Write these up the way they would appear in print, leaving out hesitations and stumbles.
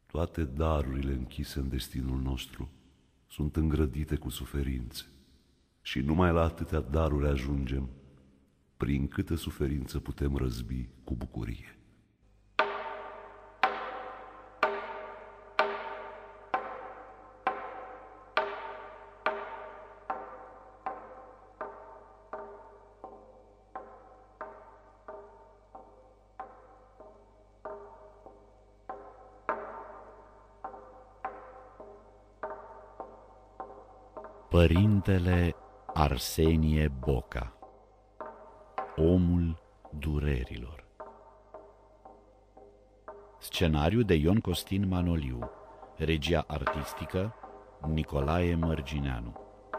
Toate darurile închise în destinul nostru sunt îngrădite cu suferințe și numai la atâtea daruri ajungem, prin câtă suferință putem răzbi cu bucurie. Părintele Arsenie Boca, omul durerilor. Scenariu de Ion Costin Manoliu. Regia artistică Nicolae Mărgineanu.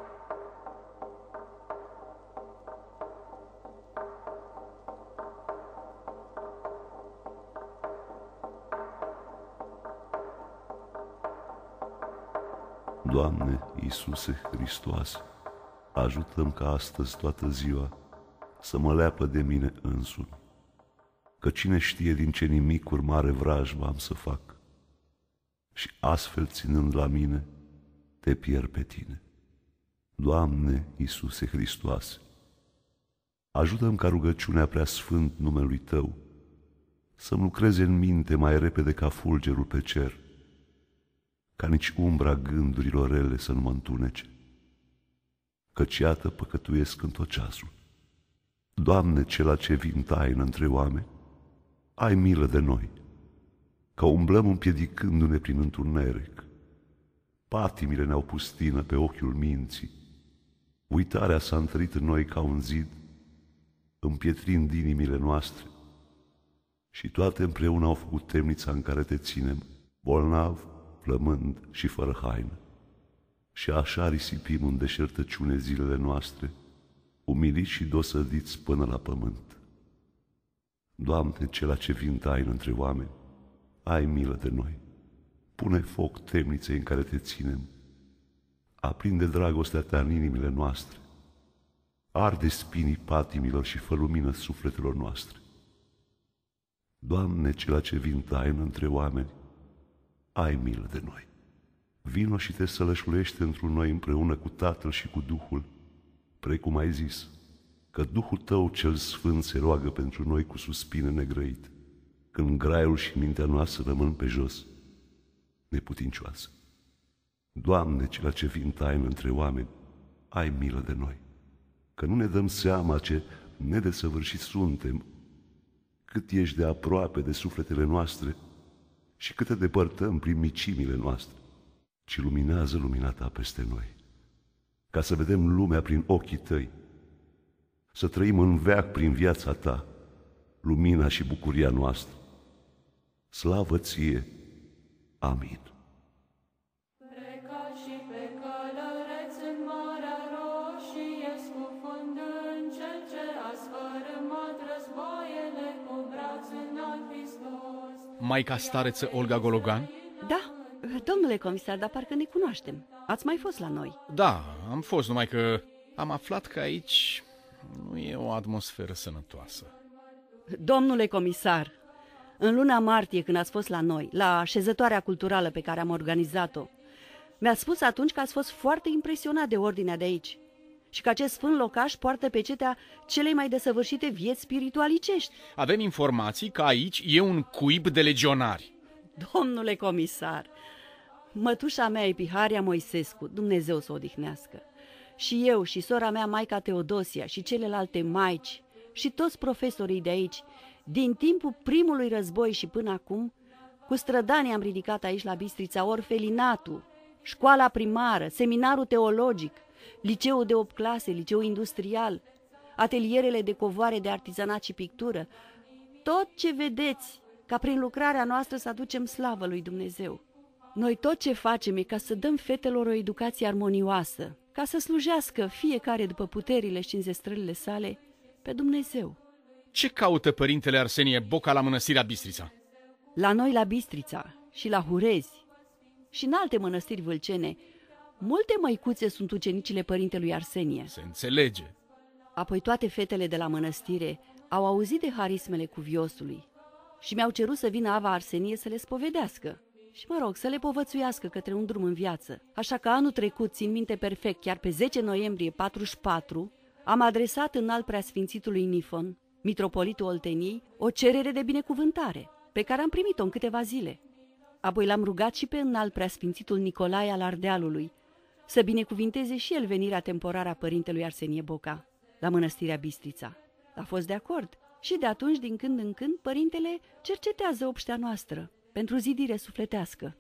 Doamne Iisuse Hristoase, ajută-mi ca astăzi toată ziua să mă leapă de mine însumi, că cine știe din ce nimicuri mare vrajbă am să fac, și astfel ținând la mine, te pierd pe tine. Doamne Iisuse Hristoase, ajută-mi ca rugăciunea preasfânt numelui Tău să-mi lucreze în minte mai repede ca fulgerul pe cer, ca nici umbra gândurilor rele să nu mă întunece, căci iată păcătuiesc în tot ceasul. Doamne, cela ce vii în taină între oameni, ai milă de noi, că umblăm împiedicându-ne prin întuneric. Patimile ne-au pustină pe ochiul minții, uitarea s-a întărit în noi ca un zid, împietrind inimile noastre, și toate împreună au făcut temnița în care te ținem, bolnav, flămând și fără haină. Și așa risipim în deșertăciune zilele noastre, umiliți și dosădiți până la pământ. Doamne, cela ce vii în taină între oameni, ai milă de noi. Pune foc temniței în care te ținem. Aprinde dragostea ta în inimile noastre. Arde spinii patimilor și fă lumină sufletelor noastre. Doamne, cela ce vii în taină între oameni, ai milă de noi. Vino și te sălășluiește într-un noi împreună cu Tatăl și cu Duhul, precum ai zis, că Duhul Tău cel Sfânt se roagă pentru noi cu suspine negrăit, când graiul și mintea noastră rămân pe jos, neputincioasă. Doamne, cela ce vii în taină între oameni, ai milă de noi, că nu ne dăm seama ce nedesăvârșiți suntem, cât ești de aproape de sufletele noastre și cât te depărtăm prin micimile noastre, ci luminează lumina Ta peste noi, ca să vedem lumea prin ochii Tăi, să trăim în veac prin viața Ta, lumina și bucuria noastră. Slavă Ție! Amin. Maica stareță Olga Gologan? Da, domnule comisar, dar parcă ne cunoaștem. Ați mai fost la noi. Da, am fost, numai că am aflat că aici nu e o atmosferă sănătoasă. Domnule comisar, în luna martie, când ați fost la noi, la șezătoarea culturală pe care am organizat-o, mi-ați spus atunci că ați fost foarte impresionat de ordinea de aici și că acest sfânt locaș poartă pecetea celei mai desăvârșite vieți spiritualicești. Avem informații că aici e un cuib de legionari. Domnule comisar, mătușa mea Epiharia Moisescu, Dumnezeu să o odihnească, și eu și sora mea Maica Teodosia și celelalte maici și toți profesorii de aici, din timpul primului război și până acum, cu strădanii am ridicat aici la Bistrița orfelinatul, școala primară, seminarul teologic, liceul de 8 clase, liceul industrial, atelierele de covoare de artizanat și pictură, tot ce vedeți, ca prin lucrarea noastră să aducem slavă lui Dumnezeu. Noi tot ce facem e ca să dăm fetelor o educație armonioasă, ca să slujească fiecare după puterile și înzestrările sale pe Dumnezeu. Ce caută părintele Arsenie Boca la mănăstirea Bistrița? La noi la Bistrița și la Hurezi și în alte mănăstiri vâlcene, multe măicuțe sunt ucenicile părintelui Arsenie. Se înțelege. Apoi toate fetele de la mănăstire au auzit de harismele cuviosului și mi-au cerut să vină Ava Arsenie să le spovedească. și, mă rog, să le povățuiască către un drum în viață. Așa că anul trecut, țin minte perfect, chiar pe 10 noiembrie 44, am adresat înalt preasfințitului Nifon, mitropolitul Olteniei, o cerere de binecuvântare, pe care am primit-o în câteva zile. Apoi l-am rugat și pe înalt preasfințitul Nicolae al Ardealului să binecuvinteze și el venirea temporară a părintelui Arsenie Boca la mănăstirea Bistrița. A fost de acord și de atunci, din când în când, părintele cercetează obștea noastră pentru zidire sufletească.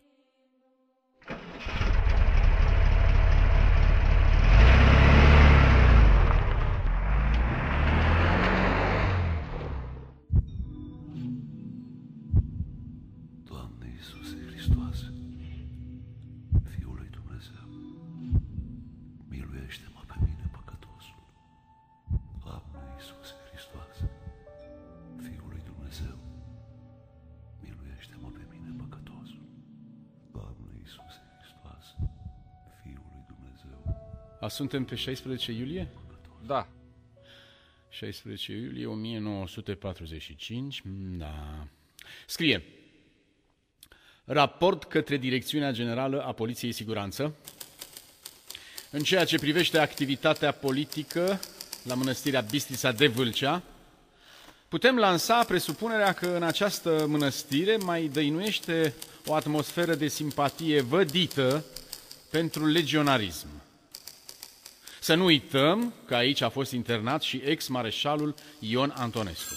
Doamne Iisuse Hristoase, Fiul lui Dumnezeu, miluiește-mă pe mine păcătosul. Doamne Iisuse Hristoase, Fiul lui Dumnezeu, miluiește-mă pe mine păcătosul. Doamne Iisuse Hristoase, Fiul lui Dumnezeu. Suntem pe 16 iulie? Da. 16 iulie 1945, da. Scrie: raport către Direcțiunea Generală a Poliției Siguranță în ceea ce privește activitatea politică la Mănăstirea Bistrița de Vâlcea. Putem lansa presupunerea că în această mănăstire mai dăinuiește o atmosferă de simpatie vădită pentru legionarism. Să nu uităm că aici a fost internat și ex-mareșalul Ion Antonescu.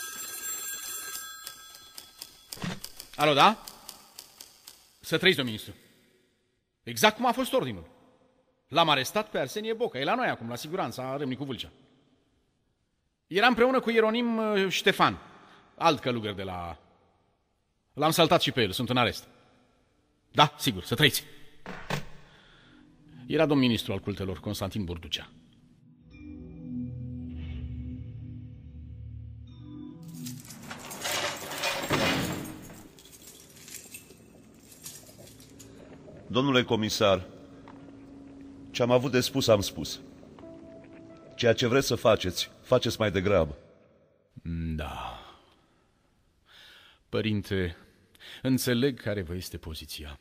Alo, da? Să trăiți, domnul ministru. Exact cum a fost ordinul. L-am arestat pe Arsenie Boca. E la noi acum, la siguranța Râmnicu Vâlcea. Era împreună cu Ieronim Ștefan, alt călugăr de la... L-am saltat și pe el, sunt în arest. Da, sigur, să trăiți. Era domn ministru al cultelor, Constantin Burducea. Domnule comisar, ce am avut de spus, am spus. Ceea ce vreți să faceți, faceți mai degrabă. Da. Părinte, înțeleg care vă este poziția.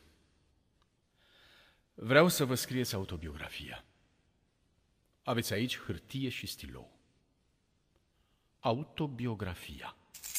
Vreau să vă scrieți autobiografia. Aveți aici hârtie și stilou. Autobiografia.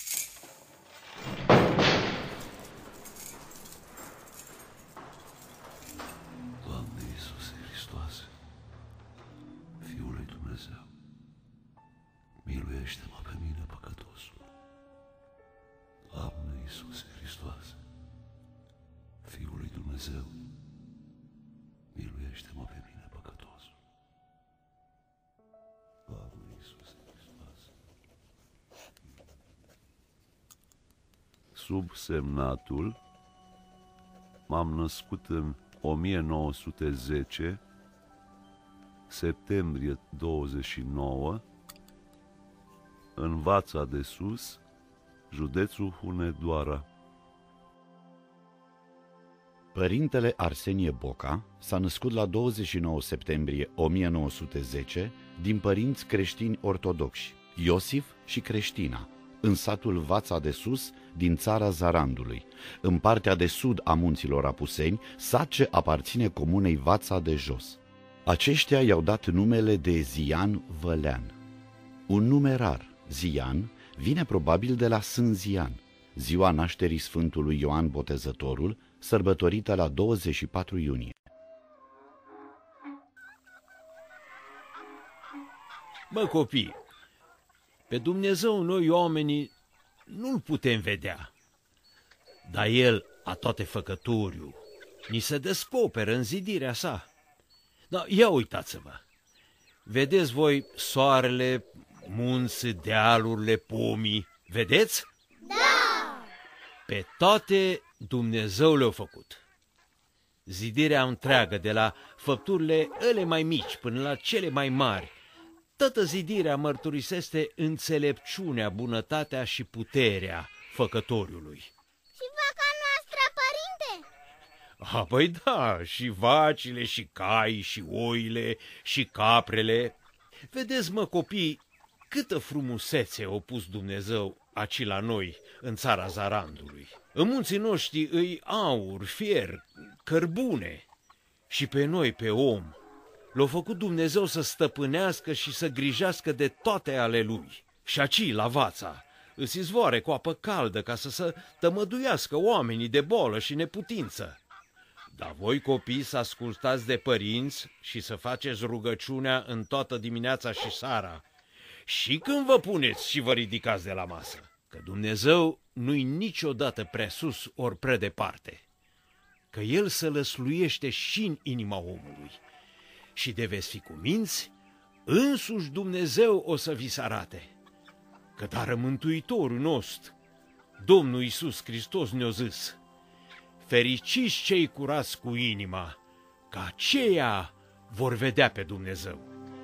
Doamne Iisuse Hristoase, Fiul lui Dumnezeu, miluiește-mă pe mine păcătosul. Doamne Iisuse Hristoase, Fiul lui Dumnezeu, miluiește-mă pe mine păcătosul. Doamne Iisuse Hristoase. Sub semnatul m-am născut în 1910, septembrie 29, în Vața de Sus, județul Hunedoara. Părintele Arsenie Boca s-a născut la 29 septembrie 1910 din părinți creștini ortodoxi, Iosif și Creștina, în satul Vața de Sus din țara Zarandului, în partea de sud a munților Apuseni, sat ce aparține comunei Vața de Jos. Aceștia i-au dat numele de Zian Vălean. Un nume rar, Zian, vine probabil de la Sânzian, ziua nașterii Sfântului Ioan Botezătorul, sărbătorită la 24 iunie. Mă, copii, pe Dumnezeu noi oamenii nu-L putem vedea, dar El a toate făcăturiu, ni se descoperă în zidirea sa. Da, ia uitați-vă, vedeți voi soarele, munți, dealurile, pomii, vedeți? Da! Pe toate Dumnezeu le-a făcut. Zidirea întreagă, de la făpturile ele mai mici până la cele mai mari, toată zidirea mărturisește înțelepciunea, bunătatea și puterea făcătoriului. Și vaca noastră, părinte? Păi da, și vacile, și caii, și oile, și caprele. Vedeți, mă, copii, câtă frumusețe a pus Dumnezeu aci la noi, în țara Zarandului. În munții noștri îi aur, fier, cărbune. Și pe noi, pe om, l-a făcut Dumnezeu să stăpânească și să grijească de toate ale lui. Și aci, la Vața, îți izvoare cu apă caldă ca să se tămăduiască oamenii de bolă și neputință. Dar voi, copii, să ascultați de părinți și să faceți rugăciunea în toată dimineața și seara. Și când vă puneți și vă ridicați de la masă, că Dumnezeu nu-i niciodată prea sus ori prea departe, că El se lăsluiește și în inima omului. Și de veți fi cuminți, însuși Dumnezeu o să vi se arate. Că dar Mântuitorul nostru, Domnul Iisus Hristos ne-a zis: fericiți cei curați cu inima, că aceia vor vedea pe Dumnezeu.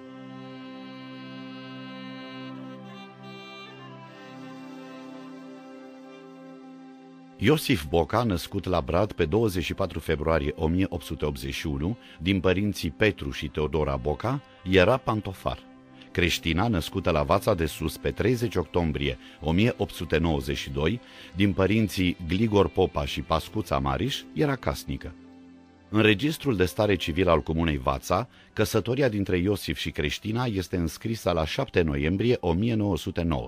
Iosif Boca, născut la Brad pe 24 februarie 1881, din părinții Petru și Teodora Boca, era pantofar. Creștina, născută la Vața de Sus pe 30 octombrie 1892, din părinții Gligor Popa și Pascuța Mariș, era casnică. În registrul de stare civilă al comunei Vața, căsătoria dintre Iosif și Creștina este înscrisă la 7 noiembrie 1909.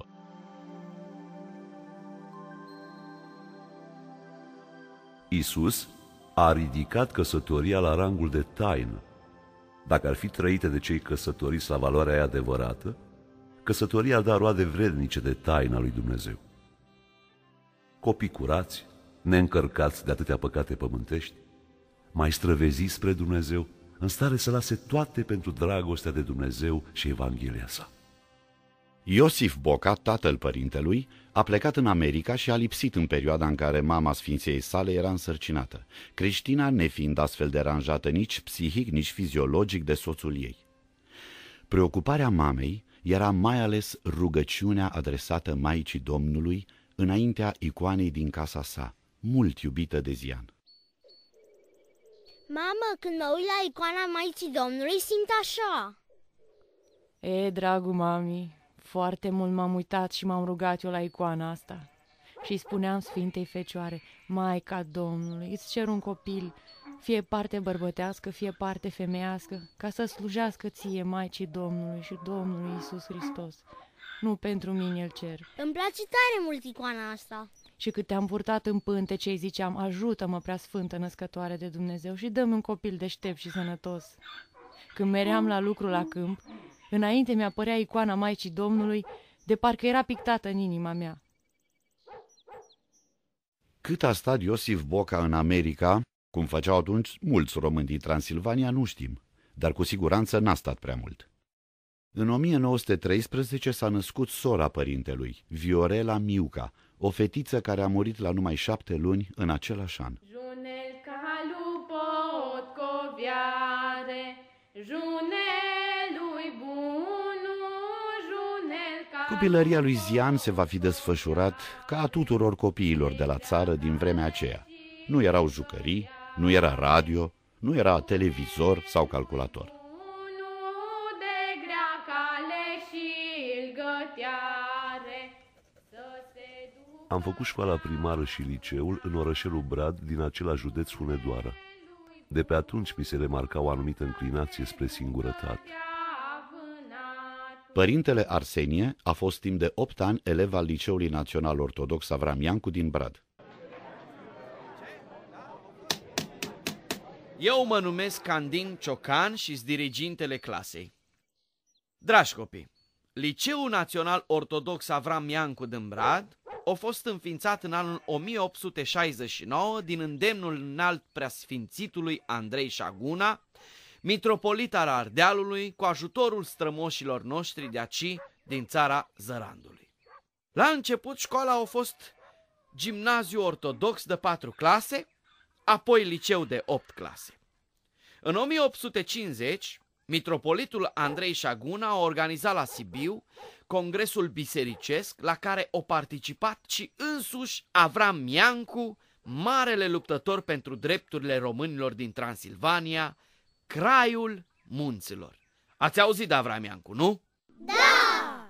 Iisus a ridicat căsătoria la rangul de taină. Dacă ar fi trăită de cei căsătoriți la valoarea ei adevărată, căsătoria ar da roade vrednice de taina lui Dumnezeu. Copii curați, neîncărcați de atâtea păcate pământești, mai străveziți spre Dumnezeu, în stare să lase toate pentru dragostea de Dumnezeu și Evanghelia sa. Iosif Boca, tatăl părintelui, a plecat în America și a lipsit în perioada în care mama sfinției sale era însărcinată, Creștina nefiind astfel deranjată nici psihic, nici fiziologic de soțul ei. Preocuparea mamei era mai ales rugăciunea adresată Maicii Domnului înaintea icoanei din casa sa, mult iubită de Zian. Mamă, când mă uit la icoana Maicii Domnului, simt așa. E, dragul mami, foarte mult m-am uitat și m-am rugat eu la icoana asta. Și spuneam Sfintei Fecioare: Maica Domnului, îți cer un copil, fie parte bărbătească, fie parte femeiască, ca să slujească ție, Maicii Domnului și Domnului Iisus Hristos. Nu pentru mine îl cer. Îmi place tare mult icoana asta. Și cât te-am purtat în pântece, îi ziceam: ajută-mă, prea sfântă născătoare de Dumnezeu, și dă-mi un copil deștept și sănătos. Când meream la lucru la câmp, înainte mi-apărea icoana Maicii Domnului, de parcă era pictată în inima mea. Cât a stat Iosif Boca în America, cum făceau atunci mulți români din Transilvania, nu știm, dar cu siguranță n-a stat prea mult. În 1913 s-a născut sora părintelui, Viorela Miuca, o fetiță care a murit la numai 7 luni în același an. Copilăria lui Zian se va fi desfășurat ca a tuturor copiilor de la țară din vremea aceea. Nu erau jucării, nu era radio, nu era televizor sau calculator. Am făcut școala primară și liceul în orășelul Brad, din același județ Hunedoara. De pe atunci mi se remarca o anumită înclinație spre singurătate. Părintele Arsenie a fost timp de 8 ani elev al Liceului Național Ortodox Avram Iancu din Brad. Eu mă numesc Candin Ciocan și-s dirigintele clasei. Dragi copii, Liceul Național Ortodox Avram Iancu din Brad a fost înființat în anul 1869 din îndemnul înalt preasfințitului Andrei Șaguna, mitropolit al Ardealului, cu ajutorul strămoșilor noștri de aci, din țara Zărandului. La început, școala a fost gimnaziu ortodox de 4 clase, apoi liceu de 8 clase. În 1850, mitropolitul Andrei Șaguna a organizat la Sibiu congresul bisericesc, la care a participat și însuși Avram Iancu, marele luptător pentru drepturile românilor din Transilvania, Craiul Munților. Ați auzit de Avram Iancu, nu? Da!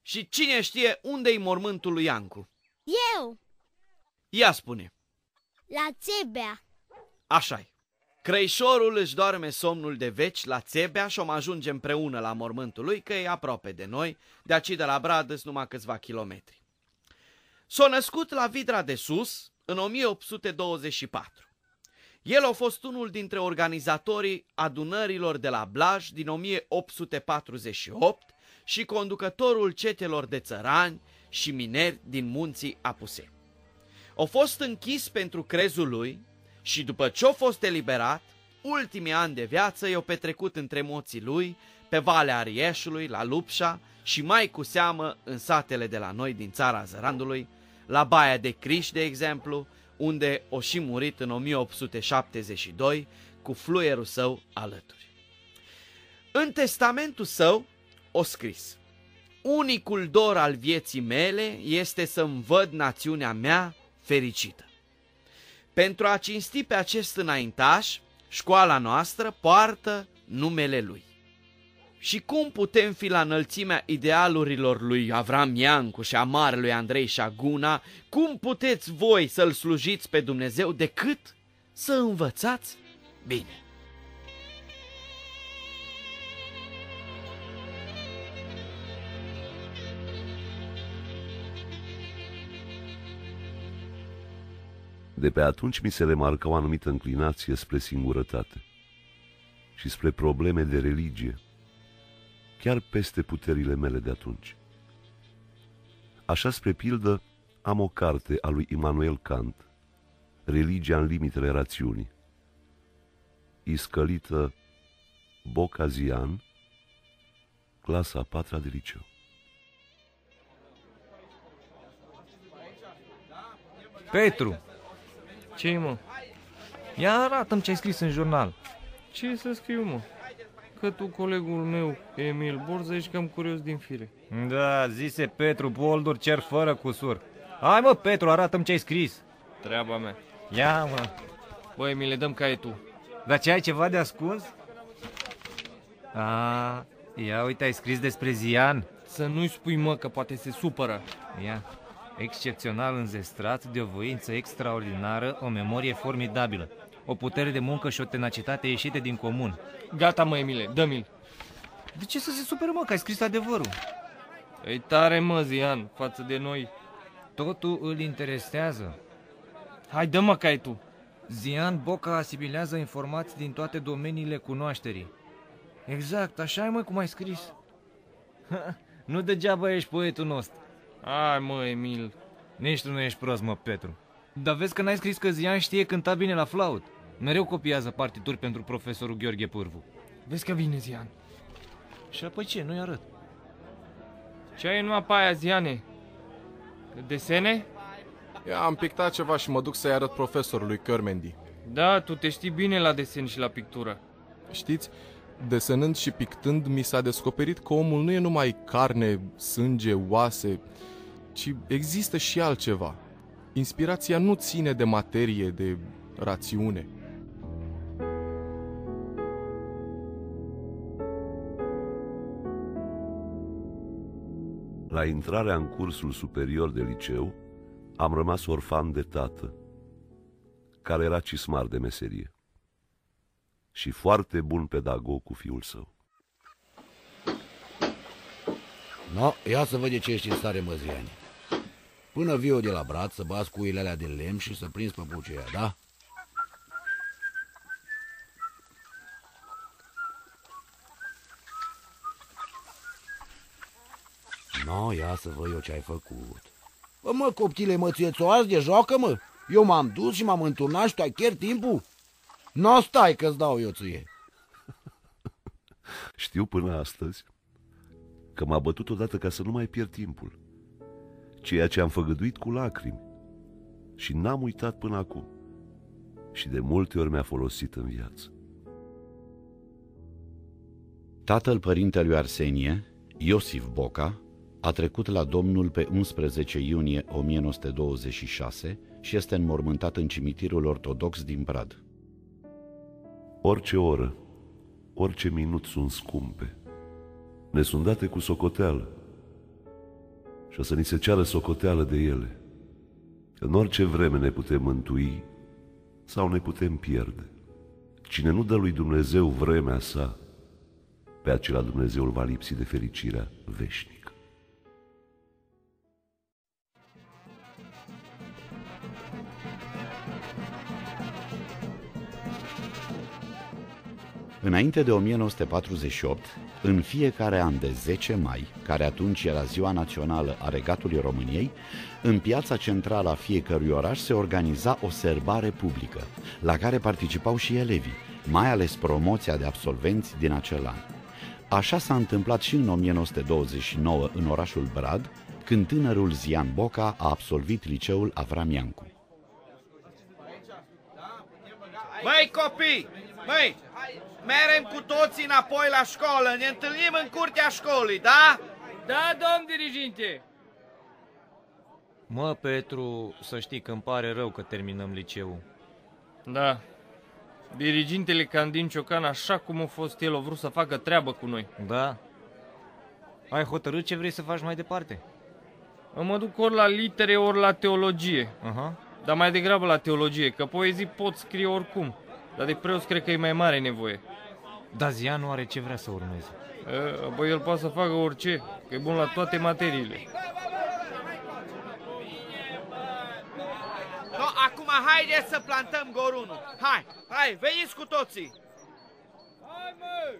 Și cine știe unde-i mormântul lui Iancu? Eu, Ia spune. la Țebea. Așa-i. Crăișorul își doarme somnul de veci la Țebea și om ajunge împreună la mormântul lui, că e aproape de noi, de aici de la Brad sunt numai câțiva kilometri. S-a născut la Vidra de Sus în 1824. El a fost unul dintre organizatorii adunărilor de la Blaj din 1848 și conducătorul cetelor de țărani și mineri din munții Apuseni. A fost închis pentru crezul lui și după ce a fost eliberat, ultimii ani de viață i-au petrecut între moții lui, pe Valea Arieșului, la Lupșa și mai cu seamă în satele de la noi din țara Zărandului, la Baia de Criș, de exemplu, unde o și murit în 1872 cu fluierul său alături. În testamentul său o scris: unicul dor al vieții mele este să-mi văd națiunea mea fericită. Pentru a cinsti pe acest înaintaș, școala noastră poartă numele lui. Și cum putem fi la înălțimea idealurilor lui Avram Iancu și a marelui Andrei Șaguna, cum puteți voi să-L slujiți pe Dumnezeu decât să învățați bine? De pe atunci mi se remarcă o anumită înclinație spre singurătate și spre probleme de religie, chiar peste puterile mele de atunci. Așa, spre pildă, am o carte a lui Immanuel Kant, Religia în limitele rațiunii, iscălită Boca Zian, clasa a 4-a de liceu. Petru, Ce-i, mă? ia arată-mi ce ai scris în jurnal. Ce să scriu, mă? Că tu, colegul meu, Emil Borza, ești cam curios din fire. Da, zise Petru, boldur cer fără cusur. Hai, mă, Petru, arată-mi ce ai scris. Treaba mea. Ia, mă. Băi, mi le dăm caietul. Dar ce, ai ceva de ascuns? A, ia uite, ai scris despre Zian. Să nu-i spui, mă, că poate se supără. Ia, excepțional înzestrat, de o voință extraordinară, o memorie formidabilă, o putere de muncă și o tenacitate ieșite din comun. Gata, mă, Emile, dă-mi-l. De ce să se supere, mă, că ai scris adevărul? E tare, mă, Zian, față de noi. Totul îl interesează. Hai, dă-mă caietul. Zian Boca asimilează informații din toate domeniile cunoașterii. Exact, așa e, mă, cum ai scris. Nu degeaba ești poetul nostru. Hai, mă, Emil. Nici tu nu ești prost, mă, Petru. Dar vezi că n-ai scris că Zian știe cânta bine la flaut. Mereu copiază partituri pentru profesorul Gheorghe Pârvu. Vezi că vine Zian. Și apoi ce? Nu-i arăt. Ce ai în mapa aia, Ziane? Desene? Am pictat ceva și mă duc să-i arăt profesorului Cărmendi. Da, tu te știi bine la desen și la pictură. Știți, desenând și pictând mi s-a descoperit că omul nu e numai carne, sânge, oase, ci există și altceva. Inspirația nu ține de materie, de rațiune. La intrarea în cursul superior de liceu, am rămas orfan de tată, care era cismar de meserie și foarte bun pedagog cu fiul său. No, ia să văd de ce ești în stare, mă, Ziane. Până vii de la Brad să bați cuile alea de lemn și să prinzi păpucii aia, da? No, ia să văd eu ce ai făcut. Bă, mă, coptile, mă, ție-ți o de joacă, mă? Eu m-am dus și m-am înturnat și tu ai chiar timpul? No, stai că-ți dau eu ție. Știu până astăzi că m-a bătut odată ca să nu mai pierd timpul, ceea ce am făgăduit cu lacrimi și n-am uitat până acum și de multe ori mi-a folosit în viață. Tatăl părintelui Arsenie, Iosif Boca, a trecut la Domnul pe 11 iunie 1926 și este înmormântat în cimitirul ortodox din Brad. Orice oră, orice minut sunt scumpe. Ne sunt date cu socoteală. și o să ni se ceară socoteală de ele. În orice vreme ne putem mântui sau ne putem pierde. Cine nu dă lui Dumnezeu vremea sa, pe acela Dumnezeu îl va lipsi de fericirea veșnică. Înainte de 1948, în fiecare an de 10 mai, care atunci era ziua națională a Regatului României, în piața centrală a fiecărui oraș se organiza o serbare publică, la care participau și elevii, mai ales promoția de absolvenți din acel an. Așa s-a întâmplat și în 1929 în orașul Brad, când tânărul Zian Boca a absolvit liceul Avram Iancu. Măi copii, măi, merem cu toții înapoi la școală, ne întâlnim în curtea școlii, da? Da, domn diriginte! Mă, Petru, să știi că îmi pare rău că terminăm liceul. Da. Dirigintele Candin Ciocan, așa cum a fost el, a vrut să facă treabă cu noi. Da? Ai hotărât ce vrei să faci mai departe? Mă duc ori la litere, ori la teologie. Uh-huh. Dar mai degrabă la teologie, că poezii pot scrie oricum. Dar de preoți cred că e mai mare nevoie. Dar Zian nu are ce vrea să urmeze. Băi, el poate să facă orice, că e bun la toate materiile. No, acum haideți să plantăm gorunul. Hai, veniți cu toții. Hai, mă!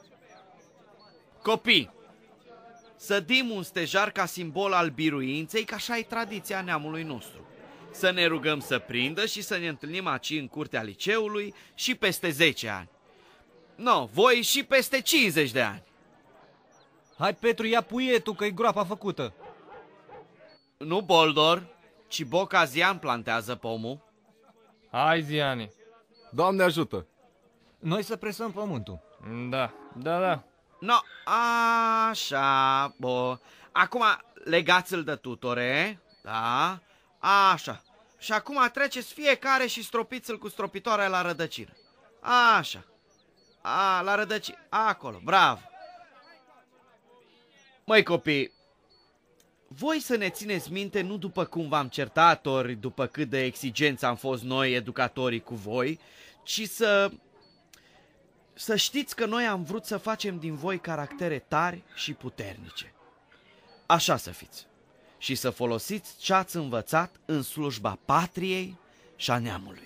Copii, sădim un stejar ca simbol al biruinței, că așa e tradiția neamului nostru. Să ne rugăm să prindă și să ne întâlnim aici în curtea liceului și peste 10 ani. No, voi și peste 50 de ani. Hai, Petru, ia puietul, că-i groapa făcută. Nu Boldor, ci Boca Zian plantează pomul. Hai, Ziane. Doamne ajută! Noi să presăm pământul. Da. No, așa, bo. Acum legați-l de tutore, da? Așa. Și acum treceți fiecare și stropiți-l cu stropitoarea la rădăcină. Așa. La rădăcină. Acolo, bravo. Măi copii, voi să ne țineți minte nu după cum v-am certat, ori după cât de exigenți am fost noi educatorii cu voi, ci să știți că noi am vrut să facem din voi caractere tari și puternice. Așa să fiți. Și să folosiți ce ați învățat în slujba patriei și a neamului.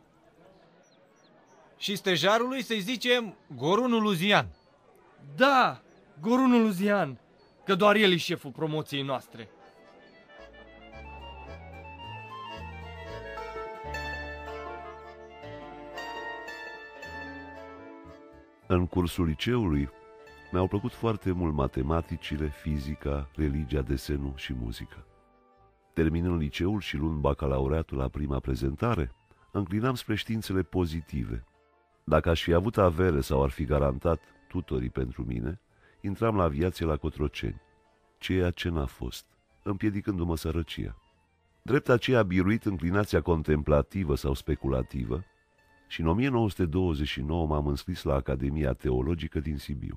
Și stejarului să-i zicem Gorunul lui Zian. Da, Gorunul lui Zian, că doar el e șeful promoției noastre. În cursul liceului mi-au plăcut foarte mult matematicile, fizica, religia, desenul și muzica. Terminând liceul și luând bacalaureatul la prima prezentare, înclinam spre științele pozitive. Dacă aș fi avut avere sau ar fi garantat tutorii pentru mine, intram la aviație la Cotroceni, ceea ce n-a fost, împiedicându-mă sărăcia. Drept aceea a biruit înclinația contemplativă sau speculativă și în 1929 m-am înscris la Academia Teologică din Sibiu.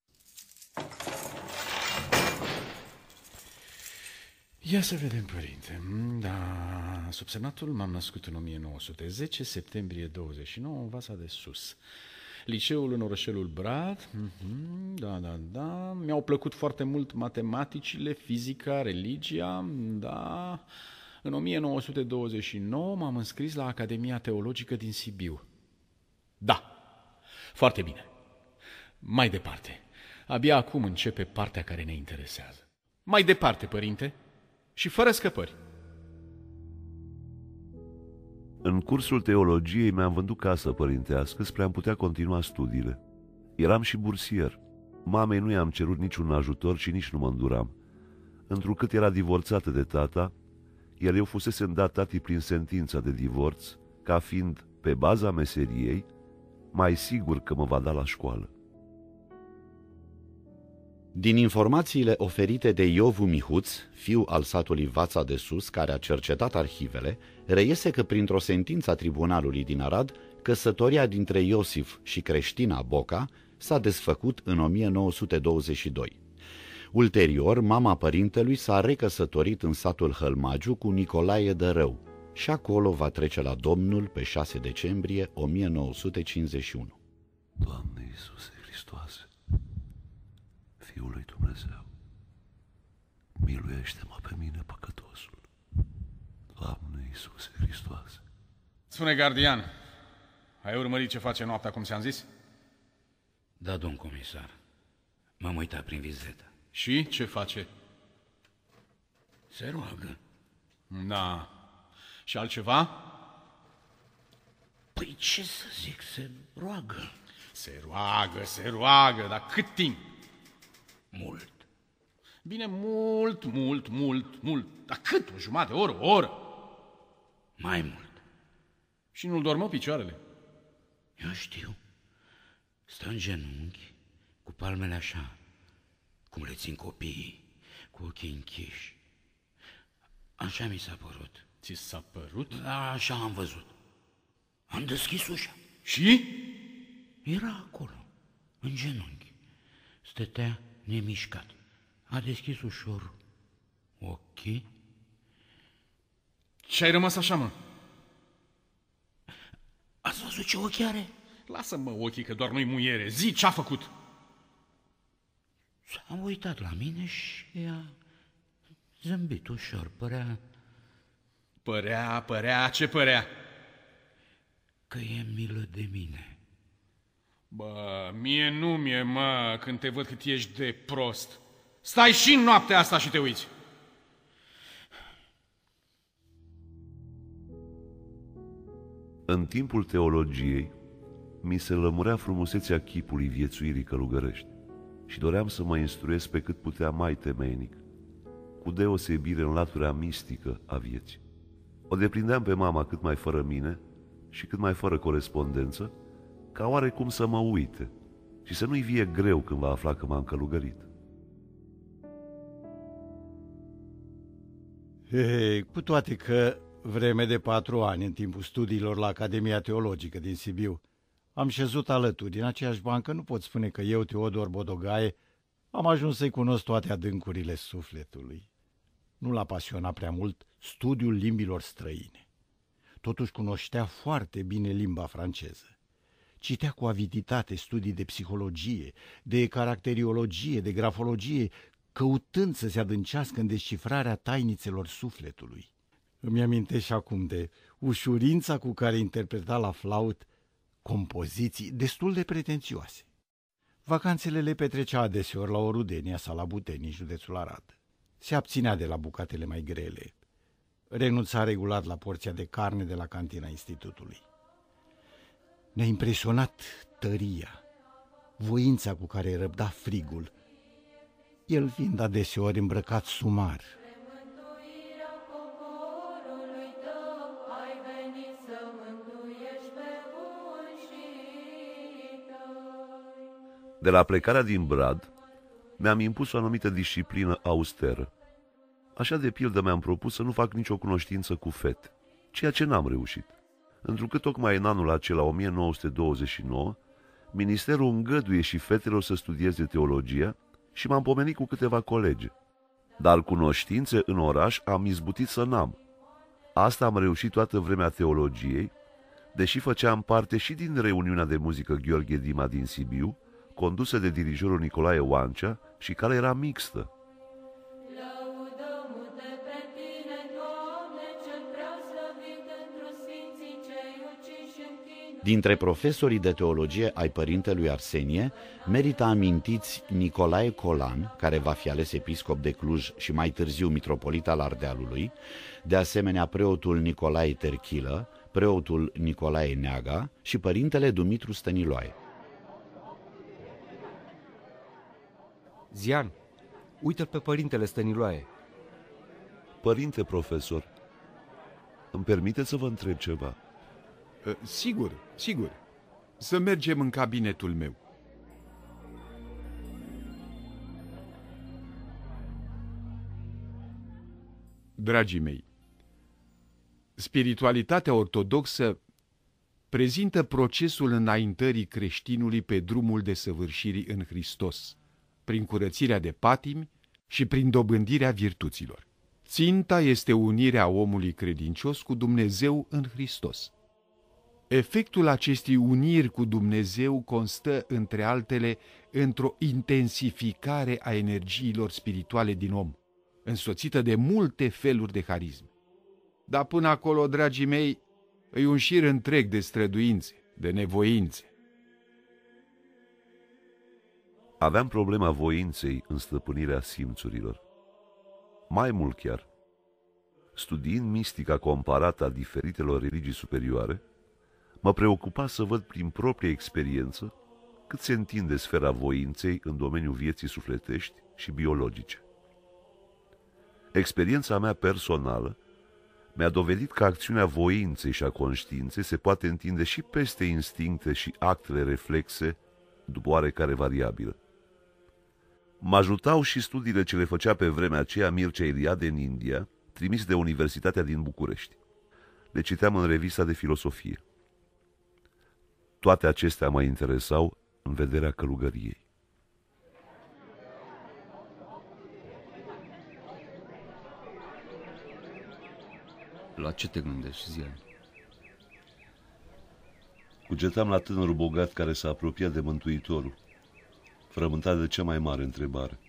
Ia să vedem, părinte. Da, subsemnatul m-am născut în 1910, septembrie 29, în Vasa de Sus. Liceul în orășelul Brad, da. Mi-au plăcut foarte mult matematicile, fizica, religia, da. În 1929 m-am înscris la Academia Teologică din Sibiu. Da, foarte bine. Mai departe. Abia acum începe partea care ne interesează. Mai departe, părinte, și fără scăpări. În cursul teologiei mi-am vândut casă părintească spre a putea continua studiile. Eram și bursier. Mamei nu i-am cerut niciun ajutor și nici nu mă înduram. Întrucât era divorțată de tata, iar eu fusesem dat tatii prin sentința de divorț, ca fiind, pe baza meseriei, mai sigur că mă va da la școală. Din informațiile oferite de Iovu Mihuț, fiu al satului Vața de Sus, care a cercetat arhivele, reiese că printr-o sentință a tribunalului din Arad, căsătoria dintre Iosif și Creștina Boca s-a desfăcut în 1922. Ulterior, mama părintelui s-a recăsătorit în satul Hălmagiu cu Nicolae de Rău și acolo va trece la Domnul pe 6 decembrie 1951. Doamne Iisuse Hristoase, Fiul lui Dumnezeu, miluiește-mă pe mine, păcătosul. Doamne Iisuse Hristoase. Spune, gardian, ai urmărit ce face noaptea, cum ți-am zis? Da, domn comisar. M-am uitat prin vizetă. Și ce face? Se roagă. Da. Și altceva? Păi ce să zic, se roagă. Se roagă, dar cât timp? Mult. Bine, mult. Dar cât? O jumătate de oră, o oră? Mai mult. Și nu-l dormă picioarele? Eu știu. Stă în genunchi, cu palmele așa, cum le țin copiii, cu ochii închiși. Așa mi s-a părut. Ți s-a părut? Da, așa am văzut. Am deschis ușa. Și? Era acolo, în genunchi. Stătea nemișcat. A deschis ușor ochii. Ce ai rămas așa, mă? Ați văzut ce ochi are? Lasă-mă ochii, că doar nu-i muiere. Zi, ce-a făcut? S-a uitat la mine și a zâmbit ușor. Părea, ce părea? Că e milă de mine. Bă, mie nu mi-e, mă, când te văd cât ești de prost. Stai și în noaptea asta și te uiți. În timpul teologiei, mi se lămurea frumusețea chipului viețuirii călugărești și doream să mă instruiesc pe cât putea mai temeinic, cu deosebire în latura mistică a vieții. O deprindeam pe mama cât mai fără mine și cât mai fără corespondență, ca oarecum să mă uite și să nu-i vie greu când va afla că m-am călugărit. Hei, cu toate că vreme de 4 ani în timpul studiilor la Academia Teologică din Sibiu am șezut alături în aceeași bancă, nu pot spune că eu, Teodor Bodogaie, am ajuns să-i cunosc toate adâncurile sufletului. Nu l-a pasionat prea mult studiul limbilor străine. Totuși cunoștea foarte bine limba franceză. Citea cu aviditate studii de psihologie, de caracteriologie, de grafologie, căutând să se adâncească în descifrarea tainițelor sufletului. Îmi amintesc și acum de ușurința cu care interpreta la flaut compoziții destul de pretențioase. Vacanțele le petrecea adeseori la Orudenia sau la Buteni, județul Arad. Se abținea de la bucatele mai grele. Renunța regulat la porția de carne de la cantina institutului. Ne-a impresionat tăria, voința cu care răbda frigul, el fiind adeseori îmbrăcat sumar. De la plecarea din Brad, mi-am impus o anumită disciplină austeră. Așa de pildă mi-am propus să nu fac nicio cunoștință cu fete, ceea ce n-am reușit. Întrucât tocmai în anul acela, 1929, ministerul îngăduie și fetelor să studieze teologia și m-am pomenit cu câteva colege. Dar cunoștințe în oraș am izbutit să n-am. Asta am reușit toată vremea teologiei, deși făceam parte și din reuniunea de muzică Gheorghe Dima din Sibiu, condusă de dirijorul Nicolae Oancea și care era mixtă. Dintre profesorii de teologie ai părintelui Arsenie, merită amintiți Nicolae Colan, care va fi ales episcop de Cluj și mai târziu mitropolit al Ardealului, de asemenea preotul Nicolae Terchilă, preotul Nicolae Neaga și părintele Dumitru Stăniloae. Zian, uite-l pe părintele Stăniloae. Părinte profesor, îmi permiteți să vă întreb ceva? Sigur. Să mergem în cabinetul meu. Dragii mei, spiritualitatea ortodoxă prezintă procesul înaintării creștinului pe drumul desăvârșirii în Hristos, prin curățirea de patimi și prin dobândirea virtuților. Ținta este unirea omului credincios cu Dumnezeu în Hristos. Efectul acestei uniri cu Dumnezeu constă, între altele, într-o intensificare a energiilor spirituale din om, însoțită de multe feluri de harisme. Dar până acolo, dragii mei, e un șir întreg de străduințe, de nevoințe. Aveam problema voinței în stăpânirea simțurilor. Mai mult chiar, studiind mistica comparată a diferitelor religii superioare, mă preocupa să văd prin proprie experiență cât se întinde sfera voinței în domeniul vieții sufletești și biologice. Experiența mea personală mi-a dovedit că acțiunea voinței și a conștiinței se poate întinde și peste instincte și actele reflexe, după oarecare variabilă. Mă ajutau și studiile ce le făcea pe vremea aceea Mircea Eliade în India, trimis de Universitatea din București. Le citeam în revista de filosofie. Toate acestea mă interesau în vederea călugăriei. La ce te gândești, Zian? Cugetam la tânărul bogat care s-a apropiat de Mântuitorul, frământat de cea mai mare întrebare.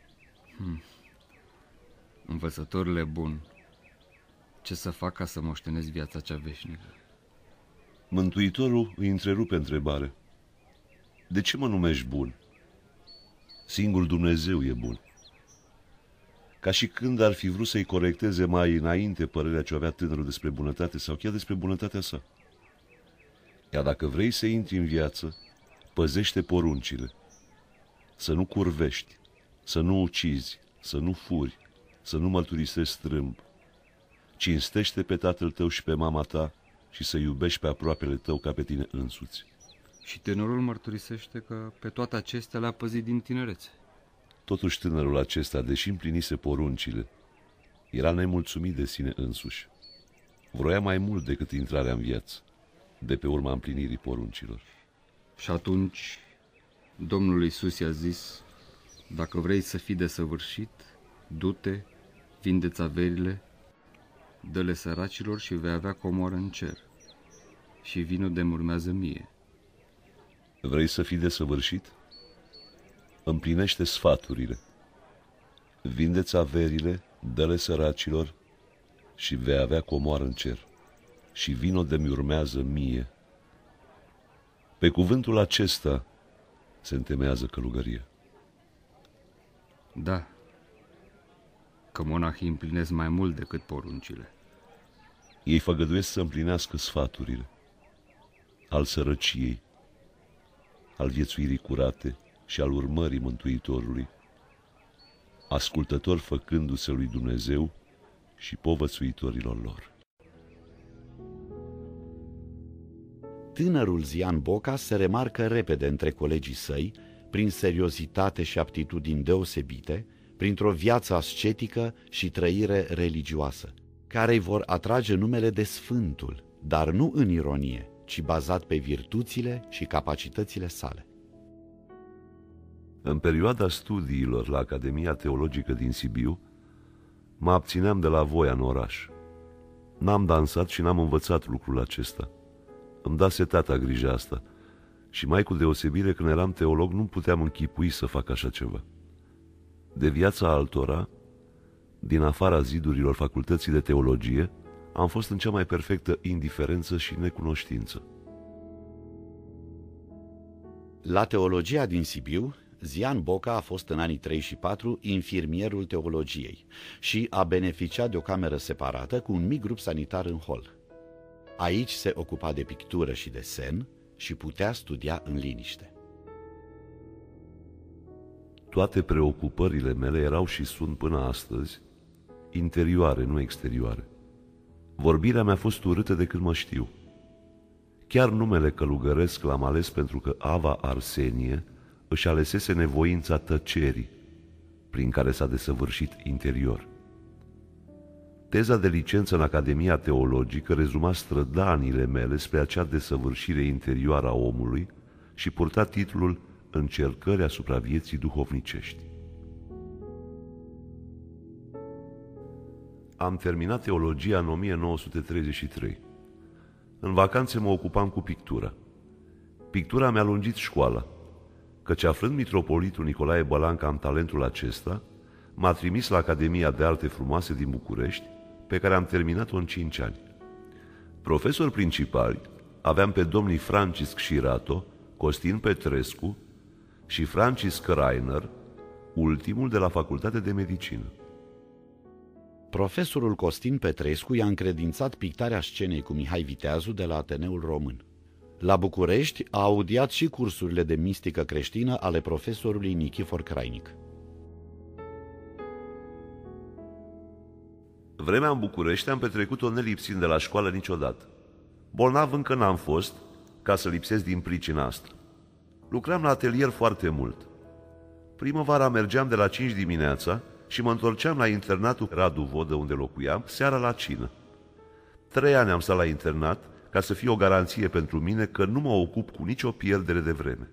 Învățătorule bun, ce să fac ca să moștenesc viața cea veșnică? Mântuitorul îi întrerupe întrebare. De ce mă numești bun? Singur Dumnezeu e bun. Ca și când ar fi vrut să-i corecteze mai înainte părerea ce avea tânărul despre bunătate sau chiar despre bunătatea sa. Iar dacă vrei să intri în viață, păzește poruncile. Să nu curvești, să nu ucizi, să nu furi, să nu mărturisești strâmb. Cinstește pe tatăl tău și pe mama ta și să iubești pe aproapele tău ca pe tine însuți. Și tânărul mărturisește că pe toate acestea le-a păzit din tinerețe. Totuși tânărul acesta, deși împlinise poruncile, era nemulțumit de sine însuși. Vroia mai mult decât intrarea în viață, de pe urma împlinirii poruncilor. Și atunci Domnul Iisus i-a zis: dacă vrei să fii desăvârșit, du-te, vindeți averile, dă-le săracilor și vei avea comoară în cer. Și vino de-mi urmează mie. Vrei să fii desăvârșit? Împlinește sfaturile. Vindeți averile, dă-le săracilor și vei avea comoară în cer. Și vino de-mi urmează mie. Pe cuvântul acesta se întemeiază călugăria. Da, că monahii împlinesc mai mult decât poruncile. Ei făgăduiesc să împlinească sfaturile al sărăciei, al viețuirii curate și al urmării Mântuitorului, ascultători făcându-se lui Dumnezeu și povățuitorilor lor. Tânărul Zian Boca se remarcă repede între colegii săi, prin seriozitate și aptitudini deosebite, printr-o viață ascetică și trăire religioasă, care îi vor atrage numele de Sfântul, dar nu în ironie, ci bazat pe virtuțile și capacitățile sale. În perioada studiilor la Academia Teologică din Sibiu, mă abțineam de la voia în oraș. N-am dansat și n-am învățat lucrul acesta. Îmi dase tata grija asta și mai cu deosebire când eram teolog nu puteam închipui să fac așa ceva. De viața altora, din afara zidurilor facultății de teologie, am fost în cea mai perfectă indiferență și necunoștință. La teologia din Sibiu, Zian Boca a fost în anii 3 și 4 infirmierul teologiei și a beneficiat de o cameră separată cu un mic grup sanitar în hol. Aici se ocupa de pictură și desen și putea studia în liniște. Toate preocupările mele erau și sunt până astăzi interioare, nu exterioare. Vorbirea mea a fost urâtă de când mă știu. Chiar numele călugăresc l-am ales pentru că Ava Arsenie își alesese nevoința tăcerii, prin care s-a desăvârșit interior. Teza de licență în Academia Teologică rezuma strădanile mele spre acea desăvârșire interioară a omului și purta titlul Încercări asupra vieții duhovnicești. am terminat teologia în 1933. În vacanțe mă ocupam cu pictura. Pictura mi-a lungit școala, căci aflând mitropolitul Nicolae Bălan că am talentul acesta, m-a trimis la Academia de Arte Frumoase din București, pe care am terminat-o în 5 ani. Profesori principali aveam pe domnii Francisc Șirato, Costin Petrescu și Francisc Rainer, ultimul de la Facultatea de Medicină. Profesorul Costin Petrescu i-a încredințat pictarea scenei cu Mihai Viteazu de la Ateneul Român. La București a audiat și cursurile de mistică creștină ale profesorului Nichifor Crainic. Vremea în București am petrecut-o nelipsind de la școală niciodată. Bolnav încă n-am fost, ca să lipsesc din pricina asta. Lucram la atelier foarte mult. Primăvara mergeam de la 5 dimineața și mă întorceam la internatul Radu Vodă, unde locuiam, seara la cină. 3 ani am stat la internat, ca să fie o garanție pentru mine că nu mă ocup cu nicio pierdere de vreme.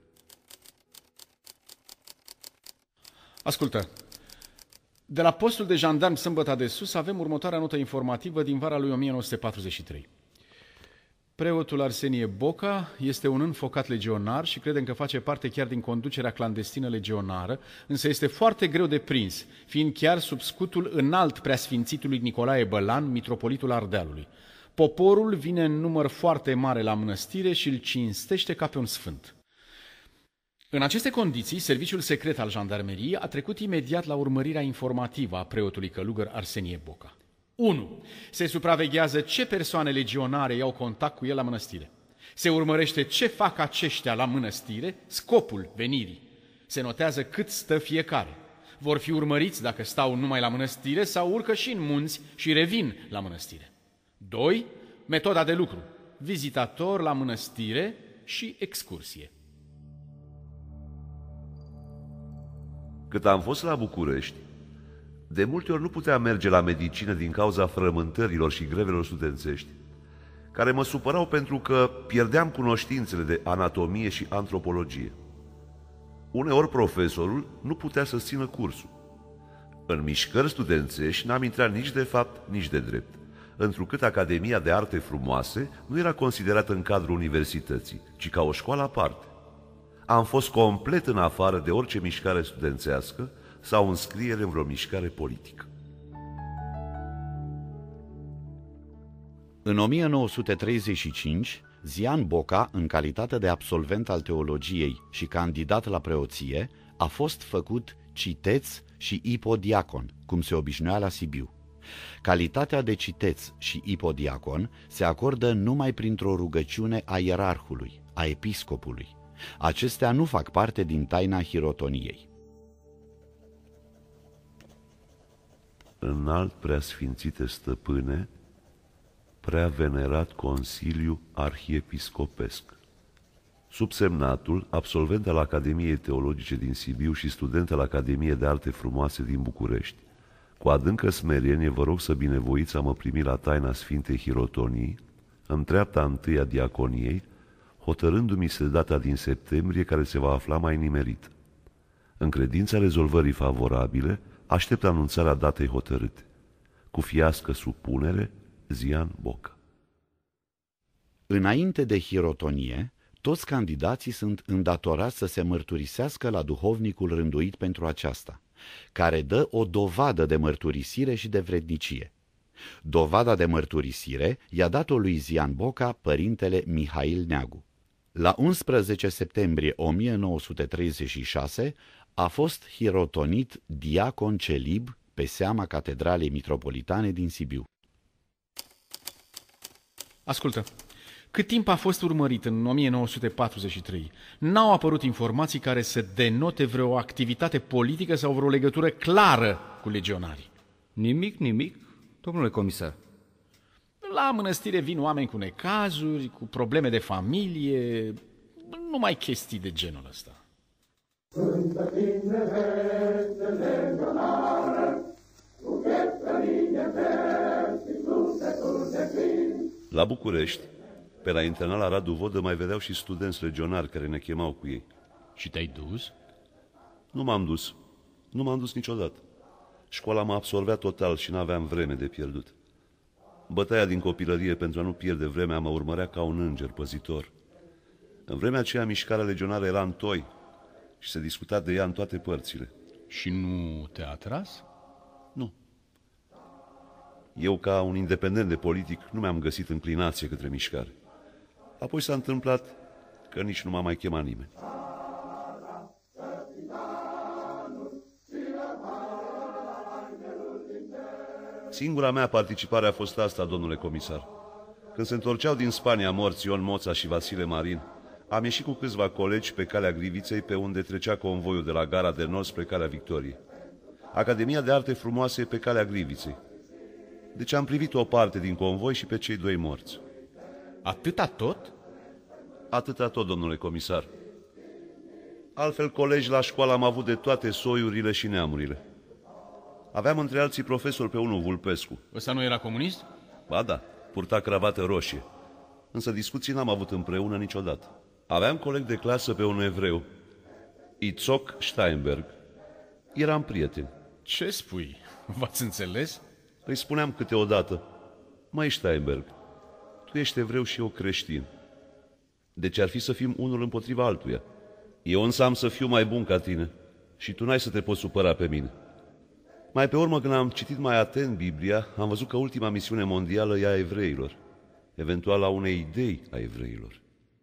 Ascultă, de la postul de jandarmi Sâmbăta de Sus avem următoarea notă informativă din vara lui 1943. Preotul Arsenie Boca este un înfocat legionar și credem că face parte chiar din conducerea clandestină legionară, însă este foarte greu de prins, fiind chiar sub scutul înalt preasfințitului Nicolae Bălan, mitropolitul Ardealului. Poporul vine în număr foarte mare la mănăstire și îl cinstește ca pe un sfânt. În aceste condiții, serviciul secret al jandarmeriei a trecut imediat la urmărirea informativă a preotului călugăr Arsenie Boca. 1. Se supraveghează ce persoane legionare iau contact cu el la mănăstire. Se urmărește ce fac aceștia la mănăstire, scopul venirii. Se notează cât stă fiecare. Vor fi urmăriți dacă stau numai la mănăstire sau urcă și în munți și revin la mănăstire. 2. Metoda de lucru. Vizitator la mănăstire și excursie. Cât am fost la București, de multe ori nu puteam merge la medicină din cauza frământărilor și grevelor studențești, care mă supărau pentru că pierdeam cunoștințele de anatomie și antropologie. Uneori profesorul nu putea să țină cursul. În mișcări studențești n-am intrat nici de fapt, nici de drept, întrucât Academia de Arte Frumoase nu era considerată în cadrul universității, ci ca o școală aparte. Am fost complet în afară de orice mișcare studențească sau înscriere în vreo mișcare politică. În 1935, Zian Boca, în calitate de absolvent al teologiei și candidat la preoție, a fost făcut citeț și ipodiacon, cum se obișnuia la Sibiu. Calitatea de citeț și ipodiacon se acordă numai printr-o rugăciune a ierarhului, a episcopului. Acestea nu fac parte din taina hirotoniei. Înalt preasfințite stăpâne, prea venerat Consiliu Arhiepiscopesc. Subsemnatul, absolvent al Academiei Teologice din Sibiu și student al Academiei de Arte Frumoase din București, cu adâncă smerenie vă rog să binevoiți a mă primi la taina Sfintei Hirotonii, în treapta întâi a diaconiei, hotărându-mi se data din septembrie care se va afla mai nimerită. În credința rezolvării favorabile, aștept anunțarea datei hotărâte. Cu fiască supunere, Zian Boca. Înainte de hirotonie, toți candidații sunt îndatorați să se mărturisească la duhovnicul rânduit pentru aceasta, care dă o dovadă de mărturisire și de vrednicie. Dovada de mărturisire i-a dat-o lui Zian Boca părintele Mihail Neagu. La 11 septembrie 1936 a fost hirotonit diacon celib pe seama Catedralei Mitropolitane din Sibiu. Ascultă, cât timp a fost urmărit în 1943, n-au apărut informații care să denote vreo activitate politică sau vreo legătură clară cu legionarii. Nimic, domnule comisar. La mănăstire vin oameni cu necazuri, cu probleme de familie, numai chestii de genul ăsta. La București, pe la internat la Radu Vodă, mai vedeau și studenți legionari care ne chemau cu ei. Și te-ai dus? Nu m-am dus. Nu m-am dus niciodată. Școala m-a absorbea total și n-aveam vreme de pierdut. Bătaia din copilărie pentru a nu pierde vremea mă urmărea ca un înger păzitor. În vremea aceea, mișcarea legionară era în toi și se discuta de ea în toate părțile. Și nu te-a atras? Nu. Eu, ca un independent de politic, nu mi-am găsit înclinație către mișcare. Apoi s-a întâmplat că nici nu m-a mai chemat nimeni. Singura mea participare a fost asta, domnule comisar. Când se întorceau din Spania morți Ion Moța și Vasile Marin, am ieșit cu câțiva colegi pe calea Griviței, pe unde trecea convoiul de la gara de nord spre calea Victoriei. Academia de Arte Frumoase e pe calea Griviței. Deci am privit o parte din convoi și pe cei doi morți. Atâta tot? Atâta tot, domnule comisar. Altfel, colegi la școală am avut de toate soiurile și neamurile. Aveam între alții profesor pe unul Vulpescu. Ăsta nu era comunist? Ba da, purta cravată roșie. Însă discuții n-am avut împreună niciodată. Aveam coleg de clasă pe un evreu, Itzhak Steinberg. Eram prieteni. Ce spui? V-ați înțeles? Îi spuneam câteodată: măi Steinberg, tu ești evreu și eu creștin. Deci ar fi să fim unul împotriva altuia. Eu însă am să fiu mai bun ca tine și tu n-ai să te poți supăra pe mine. Mai pe urmă, când am citit mai atent Biblia, am văzut că ultima misiune mondială e a evreilor, eventual a unei idei a evreilor.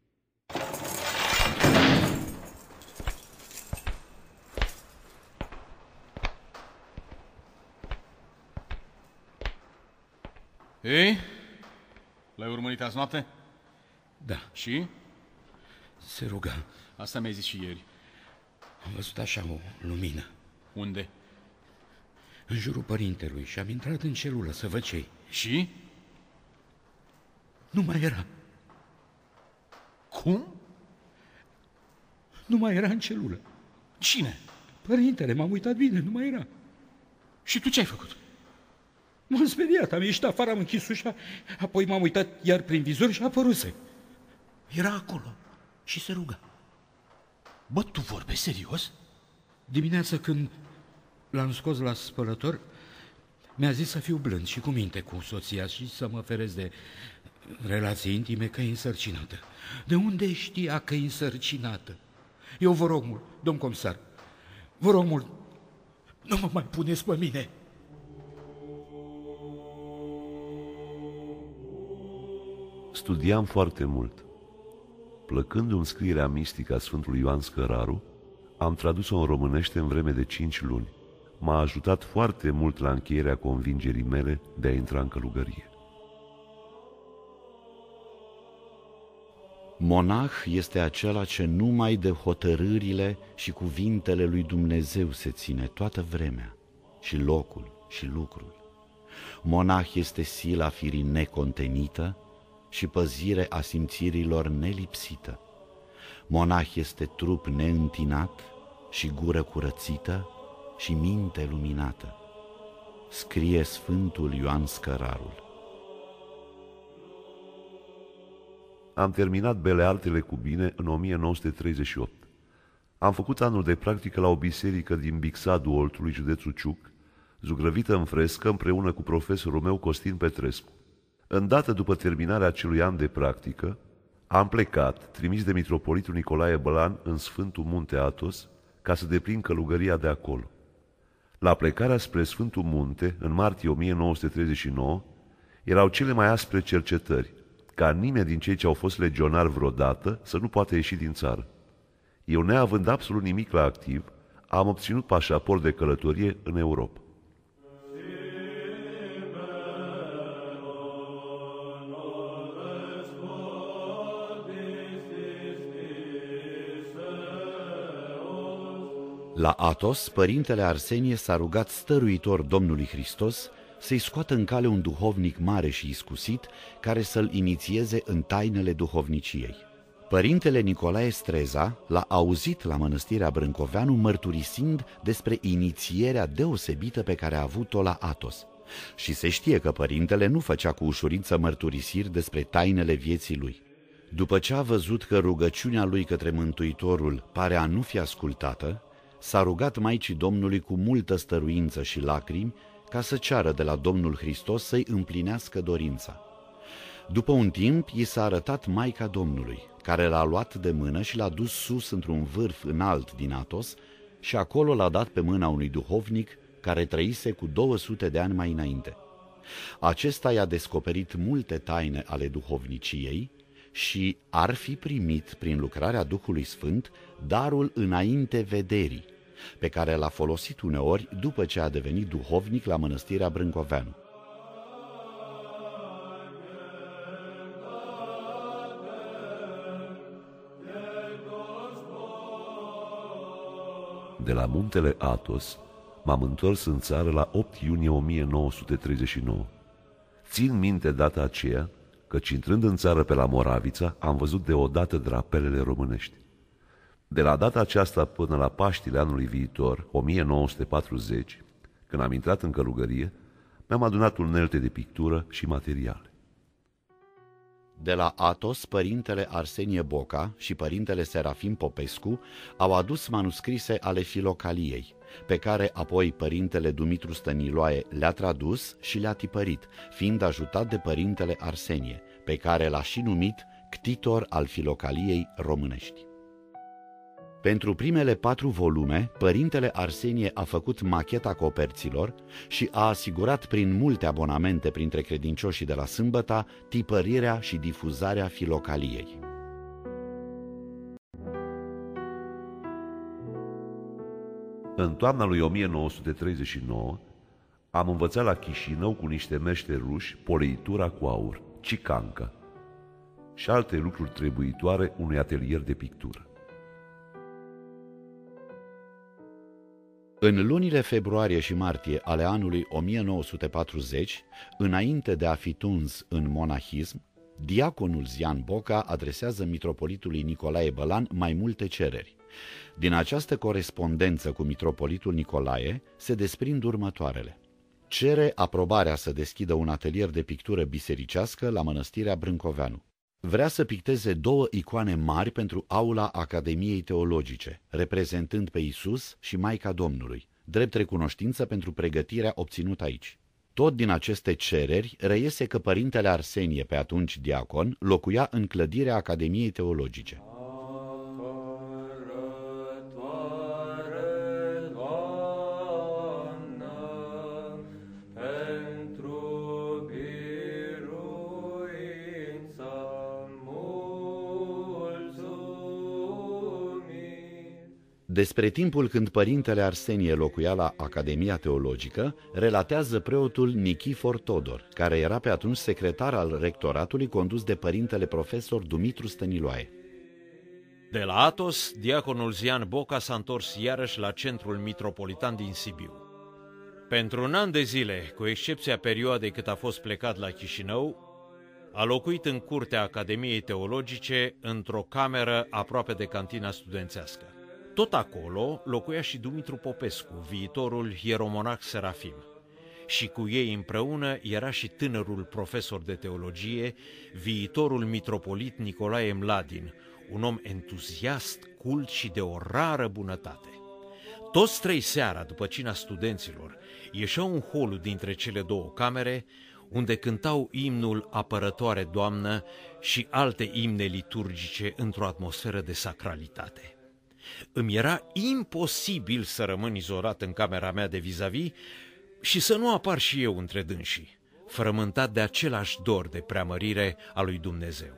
Ei? L-ai urmărit azi noapte? Da. Și? Se ruga. Asta mi-ai zis și ieri. Am văzut așa o lumină. Unde? În jurul părintelui și am intrat în celulă să văd ce-i. Și? Nu mai era. Cum? Nu mai era în celulă. Cine? Părintele, m-am uitat bine, nu mai era. Și tu ce ai făcut? M-am speriat, am ieșit afară, am închis ușa, apoi m-am uitat iar prin vizor și a apăruse. Era acolo și se ruga. Bă, tu vorbești serios? Dimineața când l-am scos la spălător, mi-a zis să fiu blând și cu minte cu soția și să mă feresc de relații intime, că e însărcinată. De unde știa că e însărcinată? Eu vă rog mult, domn comisar, vă rog mult, nu mă mai puneți pe mine. Studiam foarte mult. Plăcându-mi scrierea mistică a Sfântului Ioan Scăraru, am tradus-o în românește în vreme de 5 luni. M-a ajutat foarte mult la încheierea convingerii mele de a intra în călugărie. Monah este acela ce numai de hotărârile și cuvintele lui Dumnezeu se ține toată vremea, și locul și lucrul. Monah este sila firii necontenită și păzire a simțirilor nelipsită. Monah este trup neîntinat și gură curățită și minte luminată. Scrie Sfântul Ioan Scărarul. Am terminat Beleartele cu bine în 1938. Am făcut anul de practică la o biserică din Bixadul Oltului, județul Ciuc, zugrăvită în frescă împreună cu profesorul meu Costin Petrescu. Îndată după terminarea acelui an de practică, am plecat, trimis de mitropolitul Nicolae Bălan în Sfântul Munte Athos, ca să deprind călugăria de acolo. La plecarea spre Sfântul Munte, în martie 1939, erau cele mai aspre cercetări, ca nimeni din cei ce au fost legionari vreodată să nu poată ieși din țară. Eu, neavând absolut nimic la activ, am obținut pașaport de călătorie în Europa. La Athos, părintele Arsenie s-a rugat stăruitor Domnului Hristos să-i scoată în cale un duhovnic mare și iscusit care să-l inițieze în tainele duhovniciei. Părintele Nicolae Streza l-a auzit la mănăstirea Brâncoveanu mărturisind despre inițierea deosebită pe care a avut-o la Athos. Și se știe că părintele nu făcea cu ușurință mărturisiri despre tainele vieții lui. După ce a văzut că rugăciunea lui către Mântuitorul pare a nu fi ascultată, s-a rugat Maicii Domnului cu multă stăruință și lacrimi ca să ceară de la Domnul Hristos să-i împlinească dorința. După un timp, i s-a arătat Maica Domnului, care l-a luat de mână și l-a dus sus într-un vârf înalt din Athos și acolo l-a dat pe mâna unui duhovnic care trăise cu 200 de ani mai înainte. Acesta i-a descoperit multe taine ale duhovniciei și ar fi primit, prin lucrarea Duhului Sfânt, darul înainte vederii, pe care l-a folosit uneori după ce a devenit duhovnic la mănăstirea Brâncoveanu. De la muntele Athos m-am întors în țară la 8 iunie 1939. Țin minte data aceea, căci intrând în țară pe la Moravița, am văzut deodată drapelele românești. De la data aceasta până la Paștile anului viitor, 1940, când am intrat în călugărie, mi-am adunat unelte de pictură și materiale. De la Athos, părintele Arsenie Boca și părintele Serafim Popescu au adus manuscrise ale Filocaliei, pe care apoi părintele Dumitru Stăniloae le-a tradus și le-a tipărit, fiind ajutat de părintele Arsenie, pe care l-a și numit ctitor al Filocaliei românești. Pentru primele 4 volume, părintele Arsenie a făcut macheta coperților și a asigurat prin multe abonamente printre credincioșii de la Sâmbăta tipărirea și difuzarea Filocaliei. În toamna lui 1939 am învățat la Chișinău cu niște meșteri ruși poleitura cu aur, cicanca și alte lucruri trebuitoare unui atelier de pictură. În lunile februarie și martie ale anului 1940, înainte de a fi tuns în monahism, diaconul Zian Boca adresează mitropolitului Nicolae Bălan mai multe cereri. Din această corespondență cu mitropolitul Nicolae se desprind următoarele. Cere aprobarea să deschidă un atelier de pictură bisericească la mănăstirea Brâncoveanu. Vrea să picteze 2 icoane mari pentru aula Academiei Teologice, reprezentând pe Iisus și Maica Domnului, drept recunoștință pentru pregătirea obținută aici. Tot din aceste cereri reiese că părintele Arsenie, pe atunci diacon, locuia în clădirea Academiei Teologice. Despre timpul când părintele Arsenie locuia la Academia Teologică, relatează preotul Nichifor Todor, care era pe atunci secretar al rectoratului condus de părintele profesor Dumitru Stăniloae. De la Athos, diaconul Zian Boca s-a întors iarăși la centrul mitropolitan din Sibiu. Pentru un an de zile, cu excepția perioadei cât a fost plecat la Chișinău, a locuit în curtea Academiei Teologice, într-o cameră aproape de cantina studențească. Tot acolo locuia și Dumitru Popescu, viitorul hieromonah Serafim. Și cu ei împreună era și tânărul profesor de teologie, viitorul mitropolit Nicolae Mladin, un om entuziast, cult și de o rară bunătate. Toți 3 seara, după cina studenților, ieșeau în holul dintre cele 2 camere, unde cântau imnul Apărătoare Doamnă și alte imne liturgice într-o atmosferă de sacralitate. Îmi era imposibil să rămân izolat în camera mea de vis-a-vis și să nu apar și eu între dânsii, frământat de același dor de preamărire a lui Dumnezeu.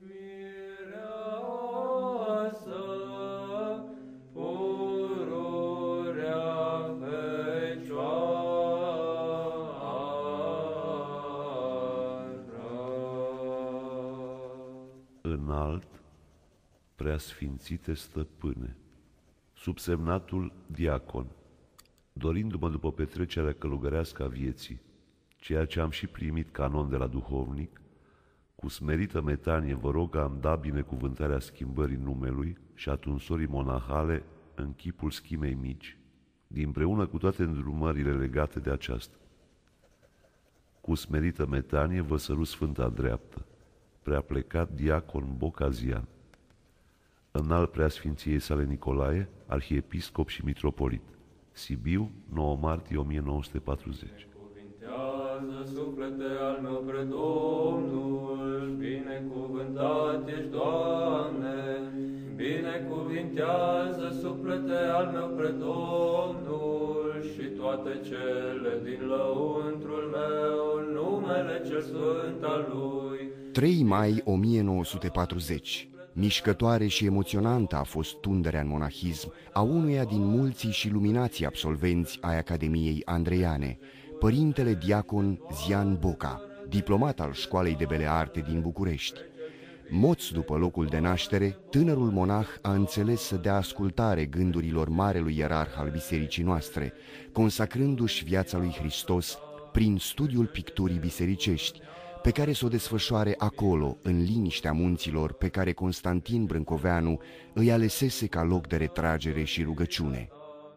Înalt, preasfințite stăpâne, subsemnatul diacon, dorindu-mă după petrecerea călugărească a vieții, ceea ce am și primit canon de la duhovnic, cu smerită metanie vă rog că am dat binecuvântarea schimbării numelui și a tunsorii monahale în chipul schimei mici, dinpreună cu toate îndrumările legate de aceasta. Cu smerită metanie vă sărut sfânta dreaptă, prea plecat diacon Boca Zian. înalt preasfinției sale Nicolae, arhiepiscop și mitropolit. Sibiu, 9 martie 1940. Binecuvintează, suflete al meu pre Domnul, binecuvântat ești, Doamne. Binecuvintează, suflete al meu pre Domnul și toate cele din lăuntrul meu, numele cel sfânt al Lui. 3 mai 1940. Mișcătoare și emoționantă a fost tunderea în monahism a unuia din mulții și luminații absolvenți ai Academiei Andreiane, părintele diacon Zian Boca, diplomat al Școalei de Bele Arte din București. Moț după locul de naștere, tânărul monah a înțeles să dea ascultare gândurilor marelui ierarh al bisericii noastre, consacrându-și viața lui Hristos prin studiul picturii bisericești, pe care s-o desfășoare acolo, în liniștea munților pe care Constantin Brâncoveanu îi alesese ca loc de retragere și rugăciune.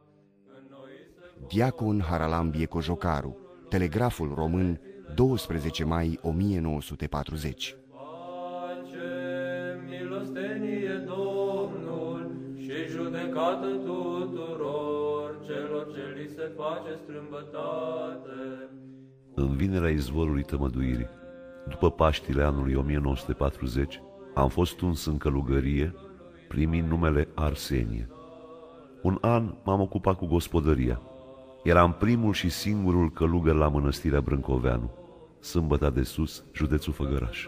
Diacon Haralambie Cojocaru, Telegraful Român, 12 mai 1940. Milostenie Domnul și judecată tuturor celor ce li se face strâmbătate. În vinerea izvorului tămăduirii, după Paștile anului 1940, am fost uns în călugărie, primind numele Arsenie. Un an m-am ocupat cu gospodăria. Eram primul și singurul călugăr la mănăstirea Brâncoveanu, Sâmbăta de Sus, județul Făgăraș.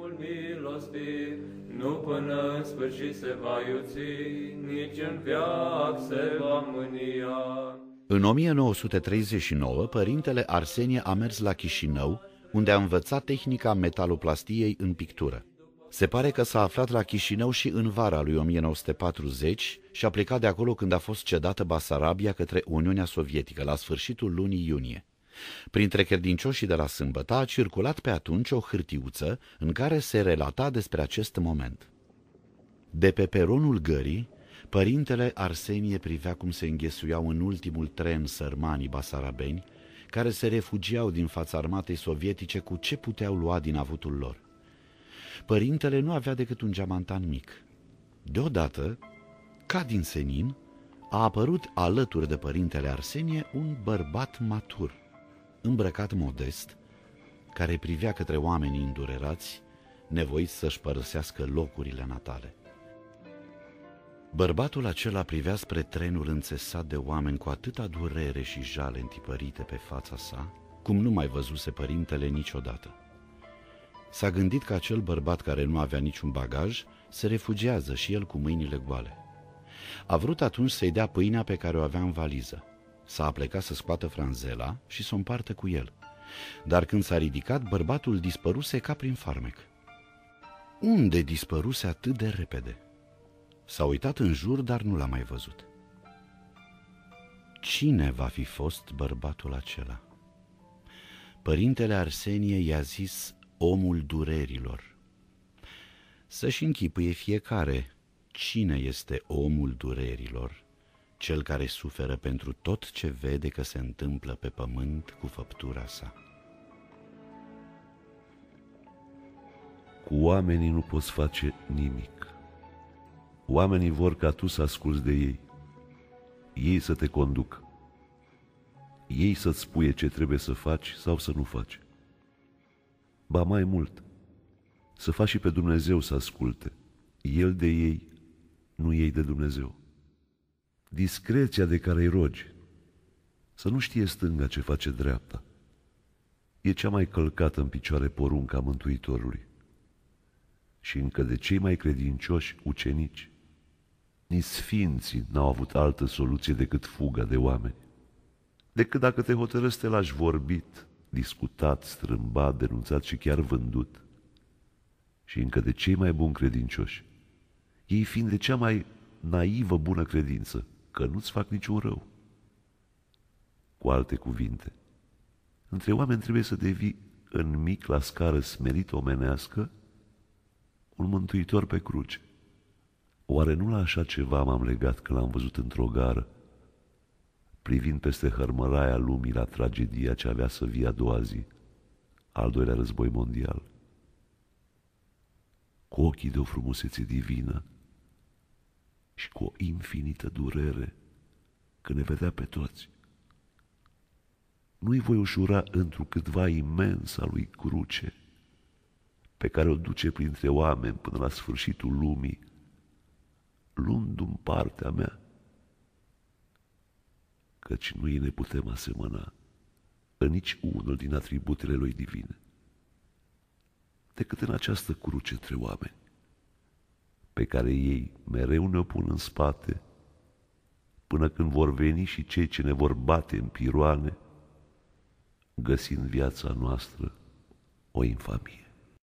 Nu până în sfârșit se va iuți, nici în veac se va mânia. În 1939, părintele Arsenie a mers la Chișinău, unde a învățat tehnica metaloplastiei în pictură. Se pare că s-a aflat la Chișinău și în vara lui 1940 și a plecat de acolo când a fost cedată Basarabia către Uniunea Sovietică, la sfârșitul lunii iunie. Printre credincioșii de la Sâmbătă a circulat pe atunci o hârtiuță în care se relata despre acest moment. De pe peronul gării, părintele Arsenie privea cum se înghesuiau în ultimul tren sărmanii basarabeni, care se refugiau din fața armatei sovietice cu ce puteau lua din avutul lor. Părintele nu avea decât un geamantan mic. Deodată, ca din senin, a apărut alături de părintele Arsenie un bărbat matur, îmbrăcat modest, care privea către oamenii îndurerați, nevoiți să-și părăsească locurile natale. Bărbatul acela privea spre trenul înțesat de oameni cu atâta durere și jale întipărite pe fața sa, cum nu mai văzuse părintele niciodată. S-a gândit că acel bărbat care nu avea niciun bagaj se refugiază și el cu mâinile goale. A vrut atunci să-i dea pâinea pe care o avea în valiză. S-a aplecat să scoată franzela și să o împartă cu el. Dar când s-a ridicat, bărbatul dispăruse ca prin farmec. Unde dispăruse atât de repede? S-a uitat în jur, dar nu l-a mai văzut. Cine va fi fost bărbatul acela? Părintele Arsenie i-a zis omul durerilor. Să-și închipuie fiecare cine este omul durerilor, cel care suferă pentru tot ce vede că se întâmplă pe pământ cu făptura sa. Cu oamenii nu poți face nimic. Oamenii vor ca tu să asculți de ei. Ei să te conducă. Ei să-ți spuie ce trebuie să faci sau să nu faci. Ba mai mult, să faci și pe Dumnezeu să asculte. El de ei, nu ei de Dumnezeu. Discreția de care îi rogi, să nu știe stânga ce face dreapta, e cea mai călcată în picioare porunca Mântuitorului. Și încă de cei mai credincioși ucenici, nici sfinții n-au avut altă soluție decât fuga de oameni, decât dacă te hotărăști să te lași vorbit, discutat, strâmbat, denunțat și chiar vândut. Și încă de cei mai buni credincioși, ei fiind de cea mai naivă bună credință, că nu-ți fac niciun rău. Cu alte cuvinte, între oameni trebuie să devii în mic la scară smerit omenească un mântuitor pe cruce. Oare nu la așa ceva m-am legat când l-am văzut într-o gară, privind peste hărmăraia lumii la tragedia ce avea să vie a doua zi, al doilea război mondial? Cu ochii de o frumusețe divină, și cu o infinită durere când ne vedea pe toți. Nu-i voi ușura întrucâtva imensa lui cruce pe care o duce printre oameni până la sfârșitul lumii, luându-mi partea mea, căci nu îi ne putem asemăna în nici unul din atributele lui divine, decât în această cruce între oameni, pe care ei mereu ne-o pun în spate, până când vor veni și cei ce ne vor bate în piroane, găsind viața noastră o infamie.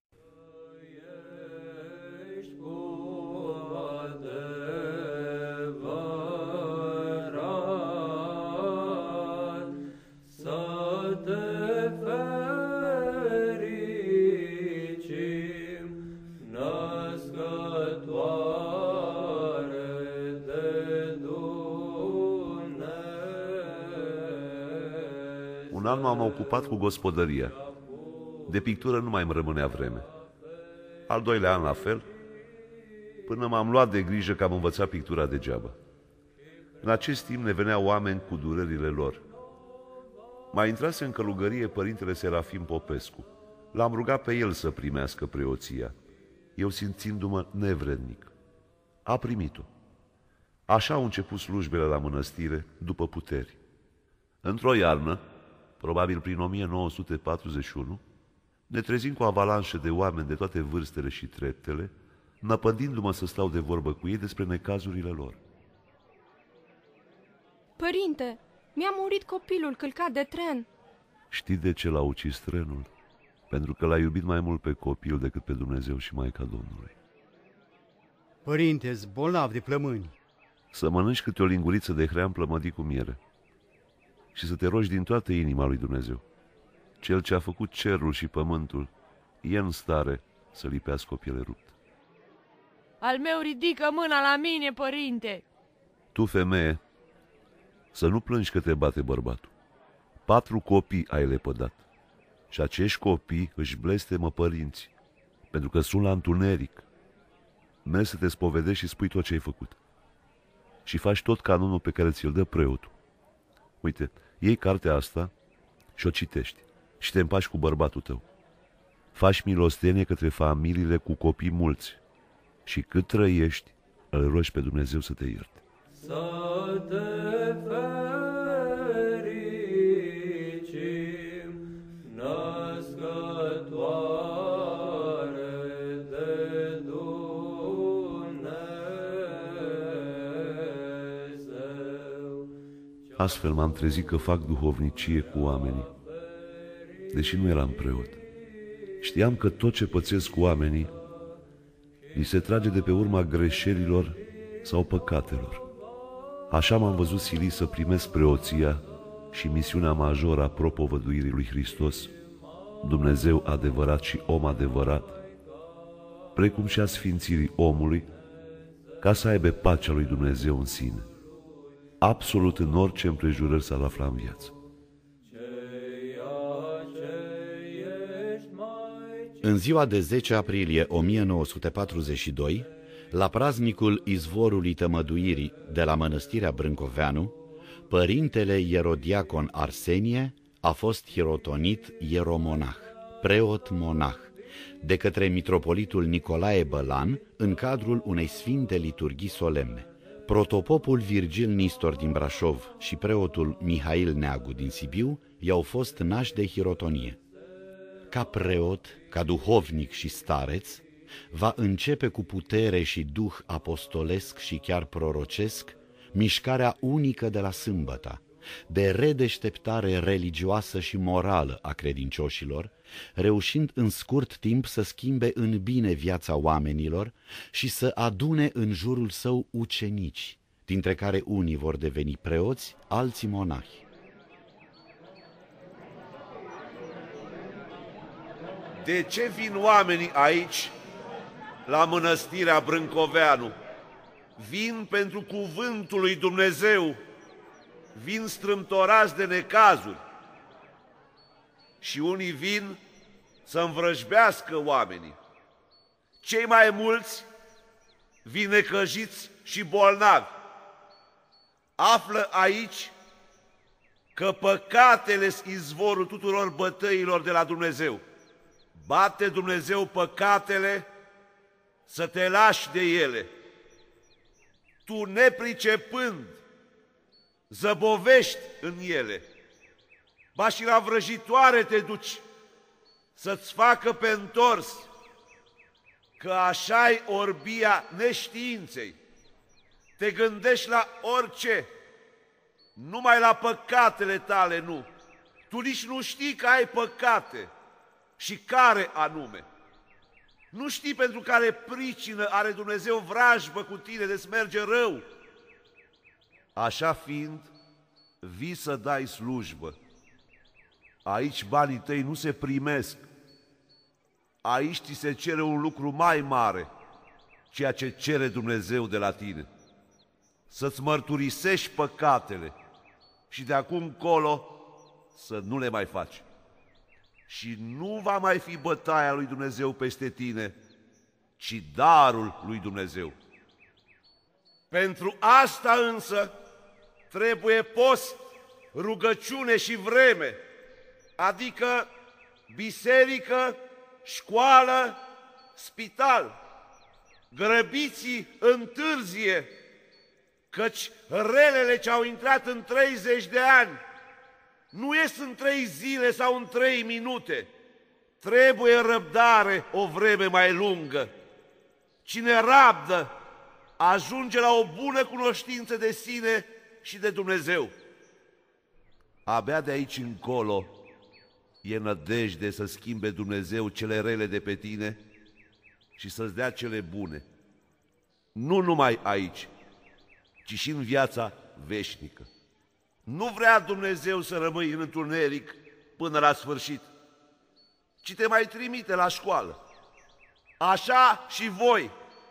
Un an m-am ocupat cu gospodăria. De pictură nu mai îmi rămânea vreme. Al doilea an la fel, până m-am luat de grijă că am învățat pictura degeaba. În acest timp ne veneau oameni cu durerile lor. Mai intrase în călugărie părintele Serafim Popescu. L-am rugat pe el să primească preoția, eu simțindu-mă nevrednic. A primit-o. Așa au început slujbele la mănăstire, după puteri. Într-o iarnă, probabil prin 1941, ne trezim cu o avalanșă de oameni de toate vârstele și treptele, năpădindu-mă să stau de vorbă cu ei despre necazurile lor. Părinte, mi-a murit copilul călcat de tren. Știi de ce l-a ucis trenul? Pentru că l-a iubit mai mult pe copil decât pe Dumnezeu și Maica Domnului. Părinte-s bolnav de plămâni. Să mănânci câte o linguriță de hrean plămădit cu miere și să te rogi din toată inima lui Dumnezeu. Cel ce a făcut cerul și pământul e în stare să lipească o piele ruptă. Al meu ridică mâna la mine, părinte. Tu, femeie, să nu plângi că te bate bărbatul. 4 copii ai lepădat și acești copii își blestemă părinții, pentru că sunt la întuneric. Mergi să te spovedești și spui tot ce ai făcut. Și faci tot canonul pe care ți-l dă preotul. Uite, iei cartea asta și o citești și te împaci cu bărbatul tău. Faci milostenie către familiile cu copii mulți și cât trăiești, îl rogi pe Dumnezeu să te ierte. Să te fericim, născătoare de Dumnezeu. Astfel m-am trezit că fac duhovnicie cu oamenii, deși nu eram preot. Știam că tot ce pățesc cu oamenii li se trage de pe urma greșelilor sau păcatelor. Așa m-am văzut silit să primesc preoția și misiunea majoră a propovăduirii lui Hristos, Dumnezeu adevărat și om adevărat, precum și a sfințirii omului, ca să aibă pacea lui Dumnezeu în sine, absolut în orice împrejurări s-ar afla în viață. În ziua de 10 aprilie 1942, la praznicul Izvorului Tămăduirii de la Mănăstirea Brâncoveanu, părintele ierodiacon Arsenie a fost hirotonit ieromonah, preot monah, de către mitropolitul Nicolae Bălan în cadrul unei sfinte liturghii solemne. Protopopul Virgil Nistor din Brașov și preotul Mihail Neagu din Sibiu i-au fost nași de hirotonie. Ca preot, ca duhovnic și stareț, va începe cu putere și duh apostolesc și chiar prorocesc mișcarea unică de la sâmbăta, de redeșteptare religioasă și morală a credincioșilor, reușind în scurt timp să schimbe în bine viața oamenilor și să adune în jurul său ucenici, dintre care unii vor deveni preoți, alții monahi. De ce vin oamenii aici, la Mănăstirea Brâncoveanu? Vin pentru cuvântul lui Dumnezeu, vin strâmtorați de necazuri și unii vin să învrăjbească oamenii. Cei mai mulți vin necăjiți și bolnavi. Află aici că păcatele sunt izvorul tuturor bătăilor de la Dumnezeu. Bate Dumnezeu păcatele să te lași de ele. Tu, nepricepând, zăbovești în ele. Ba și la vrăjitoare te duci să-ți facă pe întors, că așa-i orbia neștiinței. Te gândești la orice, numai la păcatele tale nu. Tu nici nu știi că ai păcate și care anume. Nu știi pentru care pricină are Dumnezeu vrajbă cu tine de-ți merge rău. Așa fiind, vii să dai slujbă. Aici banii tăi nu se primesc. Aici ți se cere un lucru mai mare, ceea ce cere Dumnezeu de la tine. Să-ți mărturisești păcatele și de acum încolo să nu le mai faci. Și nu va mai fi bătaia lui Dumnezeu peste tine, ci darul lui Dumnezeu. Pentru asta însă trebuie post, rugăciune și vreme, adică biserică, școală, spital. Grăbiți întârzie, căci relele ce au intrat în 30 de ani nu ies în 3 zile sau în 3 minute. Trebuie răbdare o vreme mai lungă. Cine rabdă ajunge la o bună cunoștință de sine și de Dumnezeu. Abia de aici încolo e nădejde să schimbe Dumnezeu cele rele de pe tine și să-ți dea cele bune. Nu numai aici, ci și în viața veșnică. Nu vrea Dumnezeu să rămâi în întuneric până la sfârșit, ci te mai trimite la școală. Așa și voi,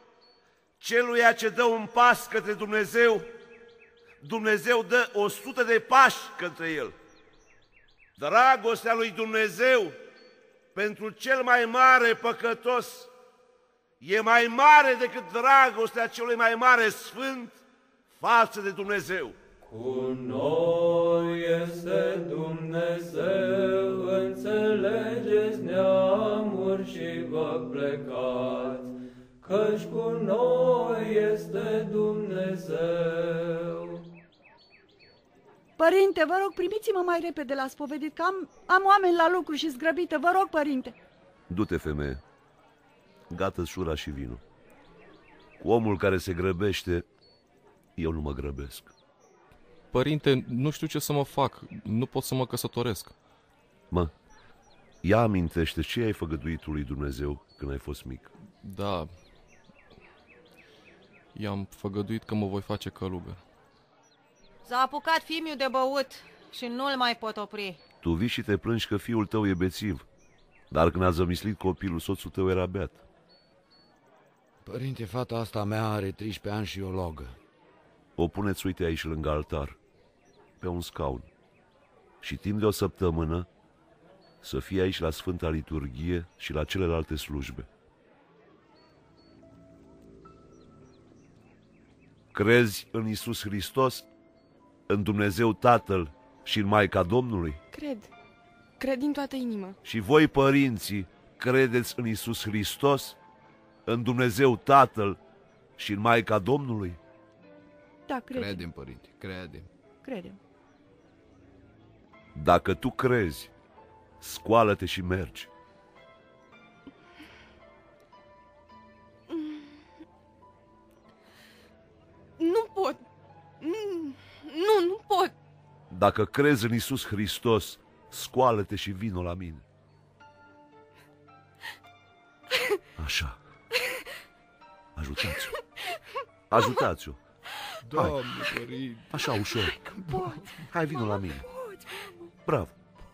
celuia ce dă un pas către Dumnezeu, Dumnezeu dă 100 de pași către el. Dragostea lui Dumnezeu pentru cel mai mare păcătos e mai mare decât dragostea celui mai mare sfânt față de Dumnezeu. Cu noi este Dumnezeu, înțelegeți neamuri și vă plecați, căci cu noi este Dumnezeu. Părinte, vă rog, primiți-mă mai repede la spovedit, că am oameni la lucru și zgrăbită. Vă rog, părinte. Du-te, femeie. Gată șura și vinul. Cu omul care se grăbește, eu nu mă grăbesc. Părinte, nu știu ce să mă fac. Nu pot să mă căsătoresc. Mă, ia amintește ce ai făgăduit lui Dumnezeu când ai fost mic. Da. I-am făgăduit că mă voi face călugăr. S-a apucat fiul de băut și nu-l mai pot opri. Tu vii și te plângi că fiul tău e bețiv, dar când a zămislit copilul, soțul tău era beat. Părinte, fata asta mea are 13 ani și o logă. O puneți, uite, aici lângă altar, pe un scaun. Și timp de o săptămână să fie aici la Sfânta Liturghie și la celelalte slujbe. Crezi în Iisus Hristos, în Dumnezeu Tatăl și în Maica Domnului? Cred din toată inima. Și voi, părinții, credeți în Iisus Hristos, în Dumnezeu Tatăl și în Maica Domnului? Da, credem. Credem, părinte, Credem. Dacă tu crezi, scoală-te și mergi. Nu pot. Nu pot. Dacă crezi în Iisus Hristos, scoală-te și vino la mine. Așa. Ajutați-o. Ajutați-o. Doamne, părinte. Așa, ușor. Hai, vino la mine. Bravo.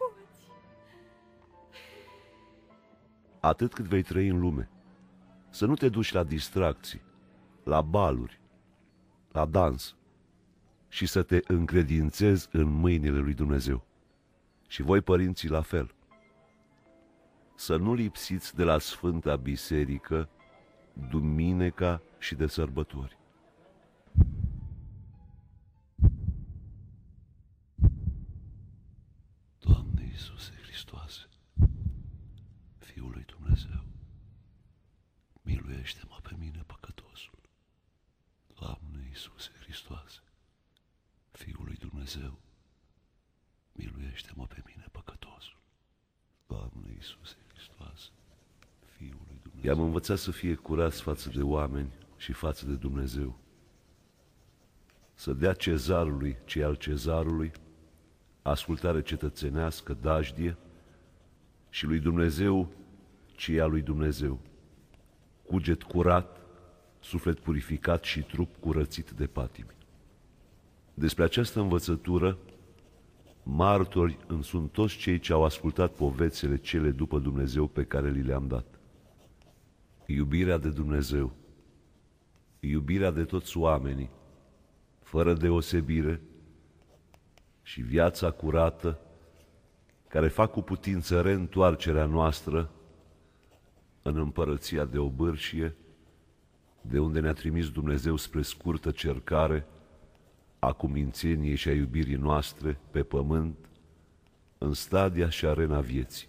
Atât cât vei trăi în lume, să nu te duci la distracții, la baluri, la dans și să te încredințezi în mâinile lui Dumnezeu. Și voi, părinții, la fel. Să nu lipsiți de la Sfânta Biserică duminica și de sărbători. Doamne Iisuse Hristoase, Fiul lui Dumnezeu, miluiește-mă pe mine păcătosul. Doamne Iisuse Hristoase, Fiul lui Dumnezeu, miluiește-mă pe mine păcătosul. Doamne Iisuse Hristoase, Fiul lui Dumnezeu. I-am învățat să fie curați față de oameni și față de Dumnezeu. Să dea cezarului ce al cezarului, ascultare cetățenească, dajdie, și lui Dumnezeu ce al lui Dumnezeu. Cuget curat, suflet purificat și trup curățit de patimi. Despre această învățătură, martori îmi sunt toți cei ce au ascultat povețele cele după Dumnezeu pe care li le-am dat. Iubirea de Dumnezeu, iubirea de toți oamenii, fără deosebire, și viața curată, care fac cu putință reîntoarcerea noastră în împărăția de obârșie, de unde ne-a trimis Dumnezeu spre scurtă cercare a cumințeniei și a iubirii noastre pe pământ, în stadia și arena vieții.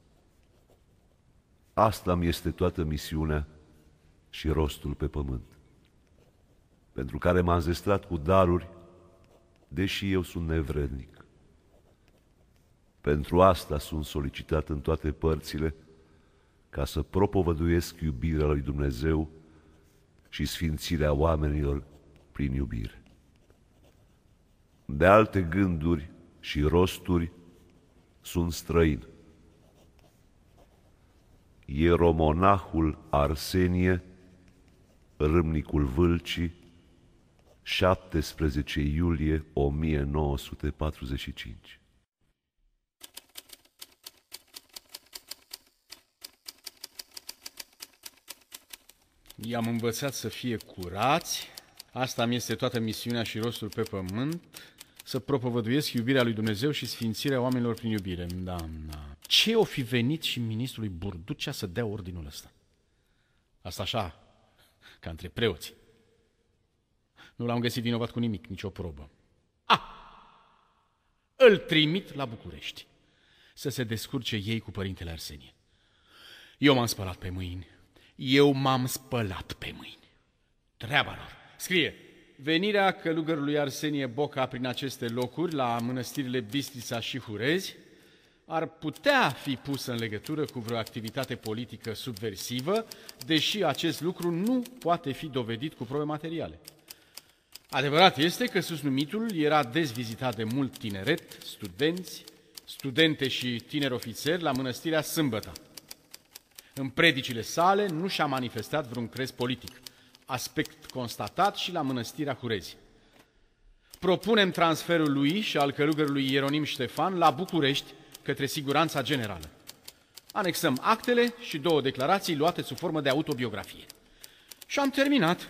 Asta mi este toată misiunea și rostul pe pământ, pentru care m-am zestrat cu daruri, deși eu sunt nevrednic. Pentru asta sunt solicitat în toate părțile, ca să propovăduiesc iubirea lui Dumnezeu și sfințirea oamenilor prin iubire. De alte gânduri și rosturi sunt străin. Ieromonahul Arsenie, râmnicul Vâlcii, 17 iulie 1945. I-am învățat să fie curați, asta mi este toată misiunea și rostul pe pământ, să propovăduiesc iubirea lui Dumnezeu și sfințirea oamenilor prin iubire. Da. Ce o fi venit și ministrului Burducea să dea ordinul ăsta? Asta așa, ca între preoți. Nu l-am găsit vinovat cu nimic, nicio probă. Îl trimit la București să se descurce ei cu părintele Arsenie. Eu m-am spălat pe mâini. Treaba lor. Scrie: venirea călugărului Arsenie Boca prin aceste locuri, la mănăstirile Bistrița și Hurezi, ar putea fi pusă în legătură cu vreo activitate politică subversivă, deși acest lucru nu poate fi dovedit cu probe materiale. Adevărat este că susnumitul era dezvizitat de mult tineret, studenți, studente și tineri ofițeri la mănăstirea Sâmbăta. În predicile sale nu și-a manifestat vreun crez politic, aspect constatat și la mănăstirea Hurezi. Propunem transferul lui și al călugărului Ieronim Ștefan la București către siguranța generală. Anexăm actele și 2 declarații luate sub formă de autobiografie. Și am terminat.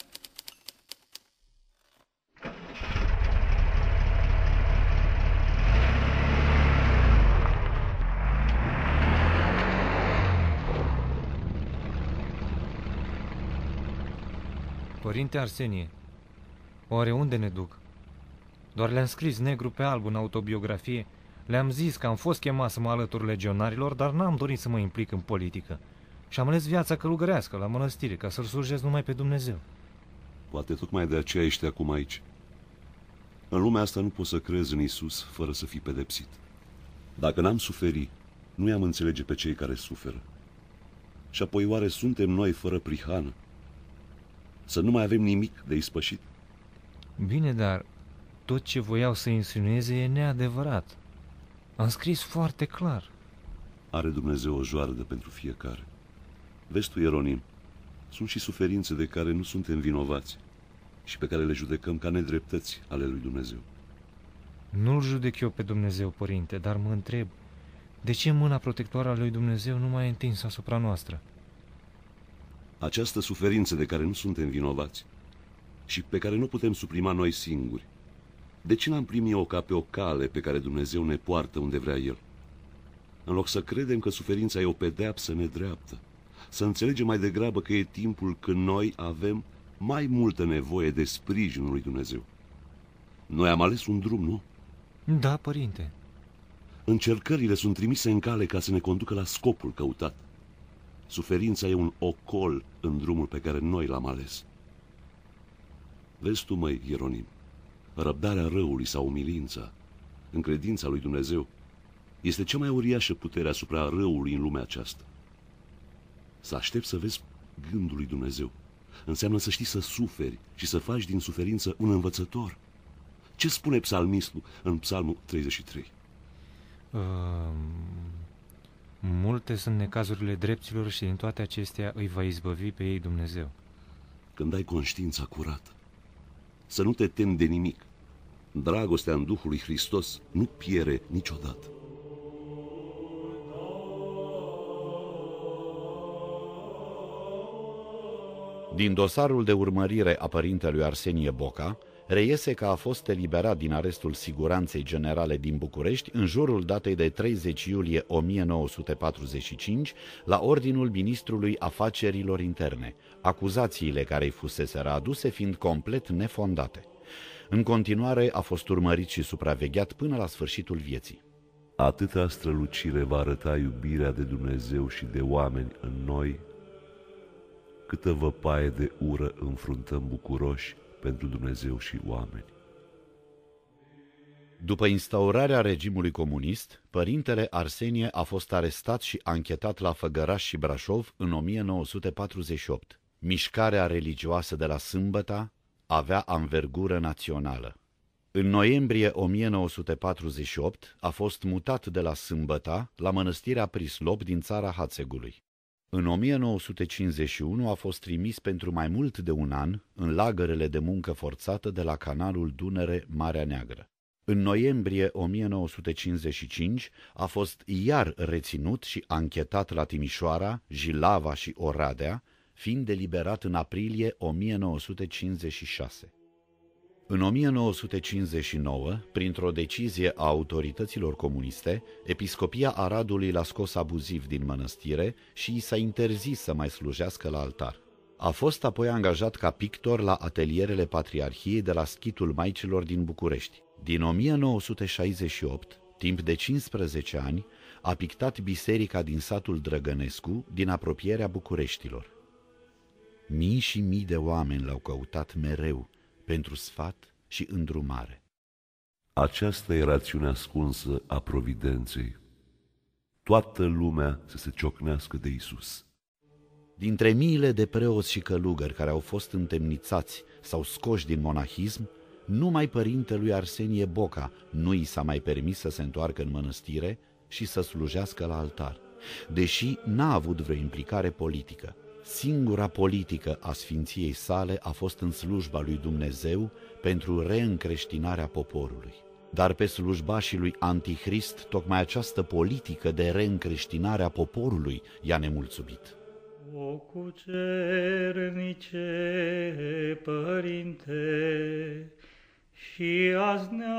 Părinte Arsenie, oare unde ne duc? Doar le-am scris negru pe alb în autobiografie, le-am zis că am fost chemat să mă alătur legionarilor, dar n-am dorit să mă implic în politică. Și am ales viața călugărească la mănăstire, ca să-L slujesc numai pe Dumnezeu. Poate tocmai de aceea ești acum aici. În lumea asta nu poți să crezi în Iisus fără să fii pedepsit. Dacă n-am suferi, nu i-am înțelege pe cei care suferă. Și apoi oare suntem noi fără prihană? Să nu mai avem nimic de ispășit? Bine, dar tot ce voiau să insinueze e neadevărat. Am scris foarte clar. Are Dumnezeu o joardă pentru fiecare. Vezi tu, Ieronim, sunt și suferințe de care nu suntem vinovați și pe care le judecăm ca nedreptăți ale lui Dumnezeu. Nu-L judec eu pe Dumnezeu, părinte, dar mă întreb, de ce mâna protectoare a lui Dumnezeu nu mai e întinsă asupra noastră? Această suferință de care nu suntem vinovați și pe care nu putem suprima noi singuri, de ce n-am primit-o ca pe o cale pe care Dumnezeu ne poartă unde vrea El? În loc să credem că suferința e o pedeapsă nedreaptă, să înțelegem mai degrabă că e timpul când noi avem mai multă nevoie de sprijinul lui Dumnezeu. Noi am ales un drum, nu? Da, părinte. Încercările sunt trimise în cale ca să ne conducă la scopul căutat. Suferința e un ocol în drumul pe care noi l-am ales. Vezi tu, măi, Ieronim, răbdarea răului sau umilința, în credința lui Dumnezeu, este cea mai uriașă putere asupra răului în lumea aceasta. Să aștepți să vezi gândul lui Dumnezeu înseamnă să știi să suferi și să faci din suferință un învățător. Ce spune psalmistul în Psalmul 33? Multe sunt necazurile drepților și din toate acestea îi va izbăvi pe ei Dumnezeu. Când ai conștiința curată, să nu te temi de nimic. Dragostea în Duhul lui Hristos nu pierde niciodată. Din dosarul de urmărire a părintelui Arsenie Boca, reiese că a fost eliberat din arestul Siguranței Generale din București în jurul datei de 30 iulie 1945, la ordinul ministrului Afacerilor Interne, acuzațiile care îi fuseseră aduse fiind complet nefondate. În continuare a fost urmărit și supravegheat până la sfârșitul vieții. Atâta strălucire va arăta iubirea de Dumnezeu și de oameni în noi, câtă văpaie de ură înfruntăm bucuroși pentru Dumnezeu și oameni. După instaurarea regimului comunist, părintele Arsenie a fost arestat și anchetat la Făgăraș și Brașov în 1948. Mișcarea religioasă de la Sâmbăta avea anvergură națională. În noiembrie 1948 a fost mutat de la Sâmbăta la mănăstirea Prislop din țara Hațegului. În 1951 a fost trimis pentru mai mult de un an în lagărele de muncă forțată de la canalul Dunăre-Marea Neagră. În noiembrie 1955 a fost iar reținut și anchetat la Timișoara, Jilava și Oradea, fiind eliberat în aprilie 1956. În 1959, printr-o decizie a autorităților comuniste, episcopia Aradului l-a scos abuziv din mănăstire și i s-a interzis să mai slujească la altar. A fost apoi angajat ca pictor la atelierele Patriarhiei de la Schitul Maicilor din București. Din 1968, timp de 15 ani, a pictat biserica din satul Drăgănescu, din apropierea Bucureștilor. Mii și mii de oameni l-au căutat mereu pentru sfat și îndrumare. Aceasta e rațiunea ascunsă a providenței. Toată lumea să se ciocnească de Isus. Dintre miile de preoți și călugări care au fost întemnițați sau scoși din monahism, numai părintelui Arsenie Boca nu i s-a mai permis să se întoarcă în mănăstire și să slujească la altar, deși n-a avut vreo implicare politică. Singura politică a sfinției sale a fost în slujba lui Dumnezeu pentru reîncreștinarea poporului. Dar pe slujbașii lui Antichrist, tocmai această politică de reîncreștinare a poporului i-a nemulțumit. O cucernice, Părinte, și azi ne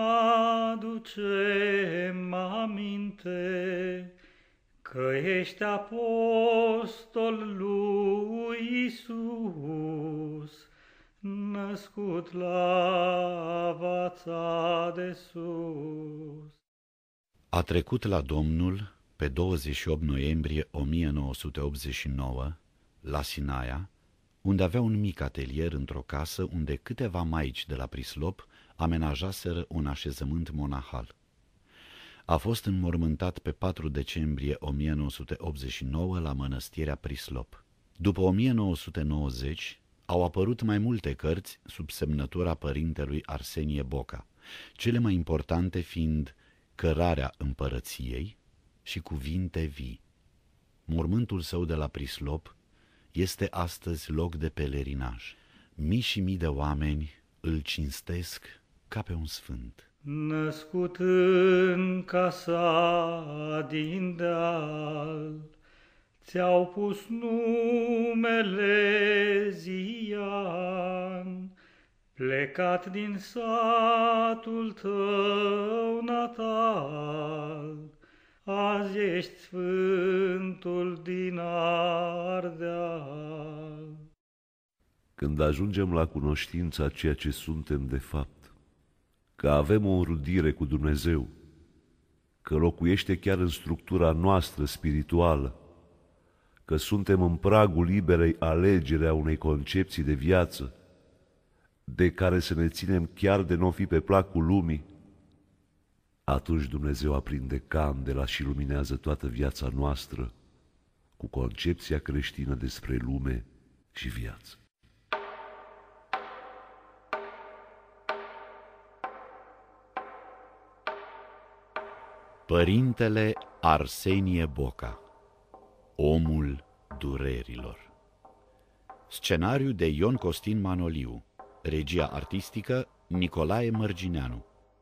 aducem aminte că ești apostol lui Iisus, născut la vața de sus. A trecut la Domnul pe 28 noiembrie 1989, la Sinaia, unde avea un mic atelier într-o casă unde câteva maici de la Prislop amenajaseră un așezământ monahal. A fost înmormântat pe 4 decembrie 1989 la mănăstirea Prislop. După 1990 au apărut mai multe cărți sub semnătura părintelui Arsenie Boca, cele mai importante fiind Cărarea împărăției și Cuvinte vii. Mormântul său de la Prislop este astăzi loc de pelerinaj. Mii și mii de oameni îl cinstesc ca pe un sfânt. Născut în casa din deal, ți-au pus numele Zian, plecat din satul tău natal, azi ești sfântul din Ardeal. Când ajungem la cunoștința ceea ce suntem de fapt, că avem o înrudire cu Dumnezeu, că locuiește chiar în structura noastră spirituală, că suntem în pragul liberei alegeri a unei concepții de viață, de care să ne ținem chiar de n-o fi pe placul lumii, atunci Dumnezeu aprinde candela și luminează toată viața noastră cu concepția creștină despre lume și viață. Părintele Arsenie Boca, omul durerilor. Scenariu de Ion Costin Manoliu. Regia artistică Nicolae Mărgineanu.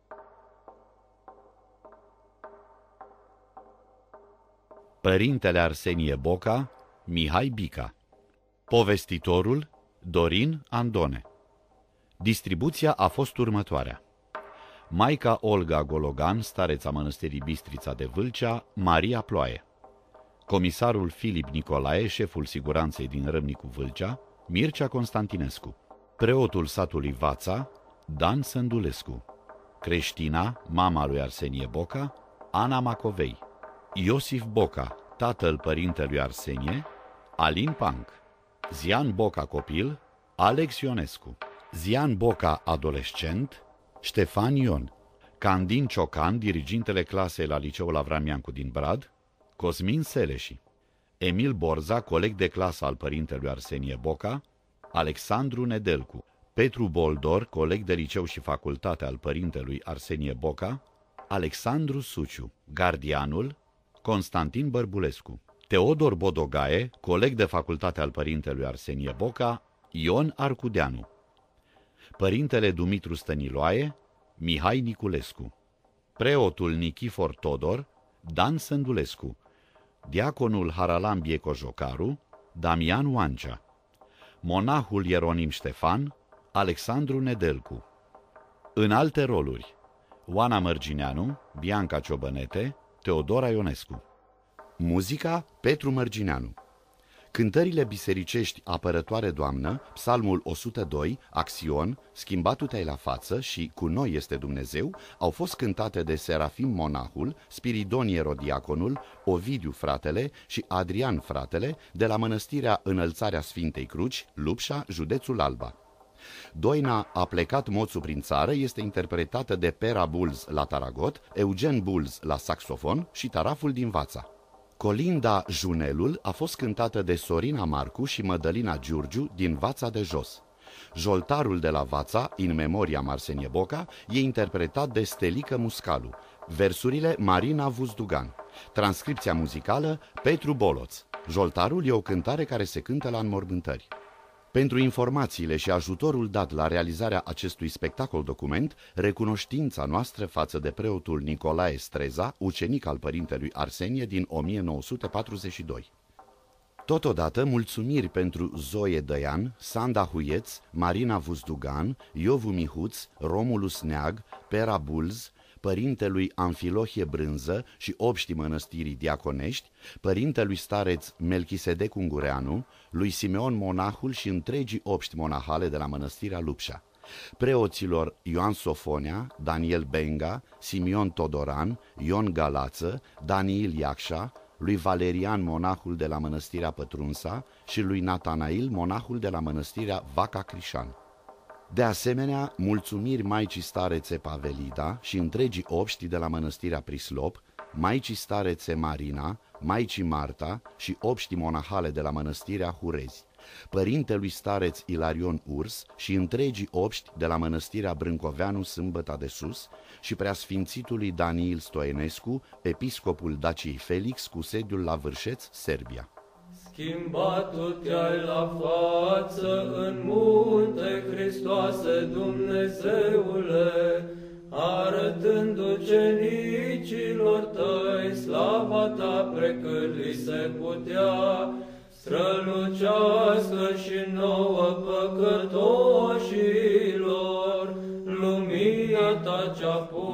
Părintele Arsenie Boca, Mihai Bica. Povestitorul Dorin Andone. Distribuția a fost următoarea: maica Olga Gologan, stareța Mănăstirii Bistrița de Vâlcea, Maria Ploaie; comisarul Filip Nicolae, șeful siguranței din Râmnicu Vâlcea, Mircea Constantinescu; preotul satului Vața, Dan Sândulescu; creștina, mama lui Arsenie Boca, Ana Macovei; Iosif Boca, tatăl părintelui Arsenie, Alin Panc; Zian Boca copil, Alex Ionescu; Zian Boca adolescent, Ștefan Ion; Candin Ciocan, dirigintele clasei la Liceul Avram Iancu din Brad, Cosmin Seleși; Emil Borza, coleg de clasă al părintelui Arsenie Boca, Alexandru Nedelcu; Petru Boldor, coleg de liceu și facultate al părintelui Arsenie Boca, Alexandru Suciu; gardianul, Constantin Bărbulescu; Teodor Bodogaie, coleg de facultate al părintelui Arsenie Boca, Ion Arcudeanu; părintele Dumitru Stăniloae, Mihai Niculescu; preotul Nichifor Todor, Dan Sândulescu; diaconul Haralam Biecojocaru, Damian Oancea; monahul Ieronim Ștefan, Alexandru Nedelcu. În alte roluri: Oana Mărgineanu, Bianca Ciobănete, Teodora Ionescu. Muzica Petru Mărgineanu. Cântările bisericești Apărătoare Doamnă, Psalmul 102, Axion, Schimbat-o-te-ai la față și Cu noi este Dumnezeu au fost cântate de Serafim Monahul, Spiridon Erodiaconul, Ovidiu Fratele și Adrian Fratele de la Mănăstirea Înălțarea Sfintei Cruci, Lupșa, județul Alba. Doina A plecat moțul prin țară este interpretată de Pera Bulz la taragot, Eugen Bulz la saxofon și Taraful din Vața. Colinda Junelul a fost cântată de Sorina Marcu și Mădălina Giurgiu din Vața de Jos. Joltarul de la Vața, In Memoriam Arsenie Boca, e interpretat de Stelică Muscalu. Versurile Marina Vuzdugan. Transcripția muzicală Petru Boloț. Joltarul e o cântare care se cântă la înmormântări. Pentru informațiile și ajutorul dat la realizarea acestui spectacol document, recunoștința noastră față de preotul Nicolae Streza, ucenic al părintelui Arsenie din 1942. Totodată, mulțumiri pentru Zoe Dăian, Sanda Huieț, Marina Vuzdugan, Iovu Mihuț, Romulus Neag, Pera Bulz, părintelui Amfilohie Brânză și obștii mănăstirii diaconești, părintelui stareț Melchisedec Ungureanu, lui Simeon Monahul și întregii obști monahale de la mănăstirea Lupșa, preoților Ioan Sofonea, Daniel Benga, Simion Todoran, Ion Galață, Daniil Iacșa, lui Valerian Monahul de la mănăstirea Pătrunsa și lui Natanail Monahul de la mănăstirea Vaca Crișan. De asemenea, mulțumiri Maicii Starețe Pavelida și întregii obști de la mănăstirea Prislop, Maicii Starețe Marina, Maicii Marta și obștii monahale de la mănăstirea Hurezi, părintelui stareț Ilarion Urs și întregii obști de la mănăstirea Brâncoveanu Sâmbăta de Sus și preasfințitului Daniil Stoenescu, episcopul Daciei Felix cu sediul la Vârșeț, Serbia. Schimbat-o-te-ai la față în munte, Hristoase Dumnezeule, arătând ucenicilor tăi slava ta precând li se putea, strălucească și nouă păcătoșilor lumina ta cea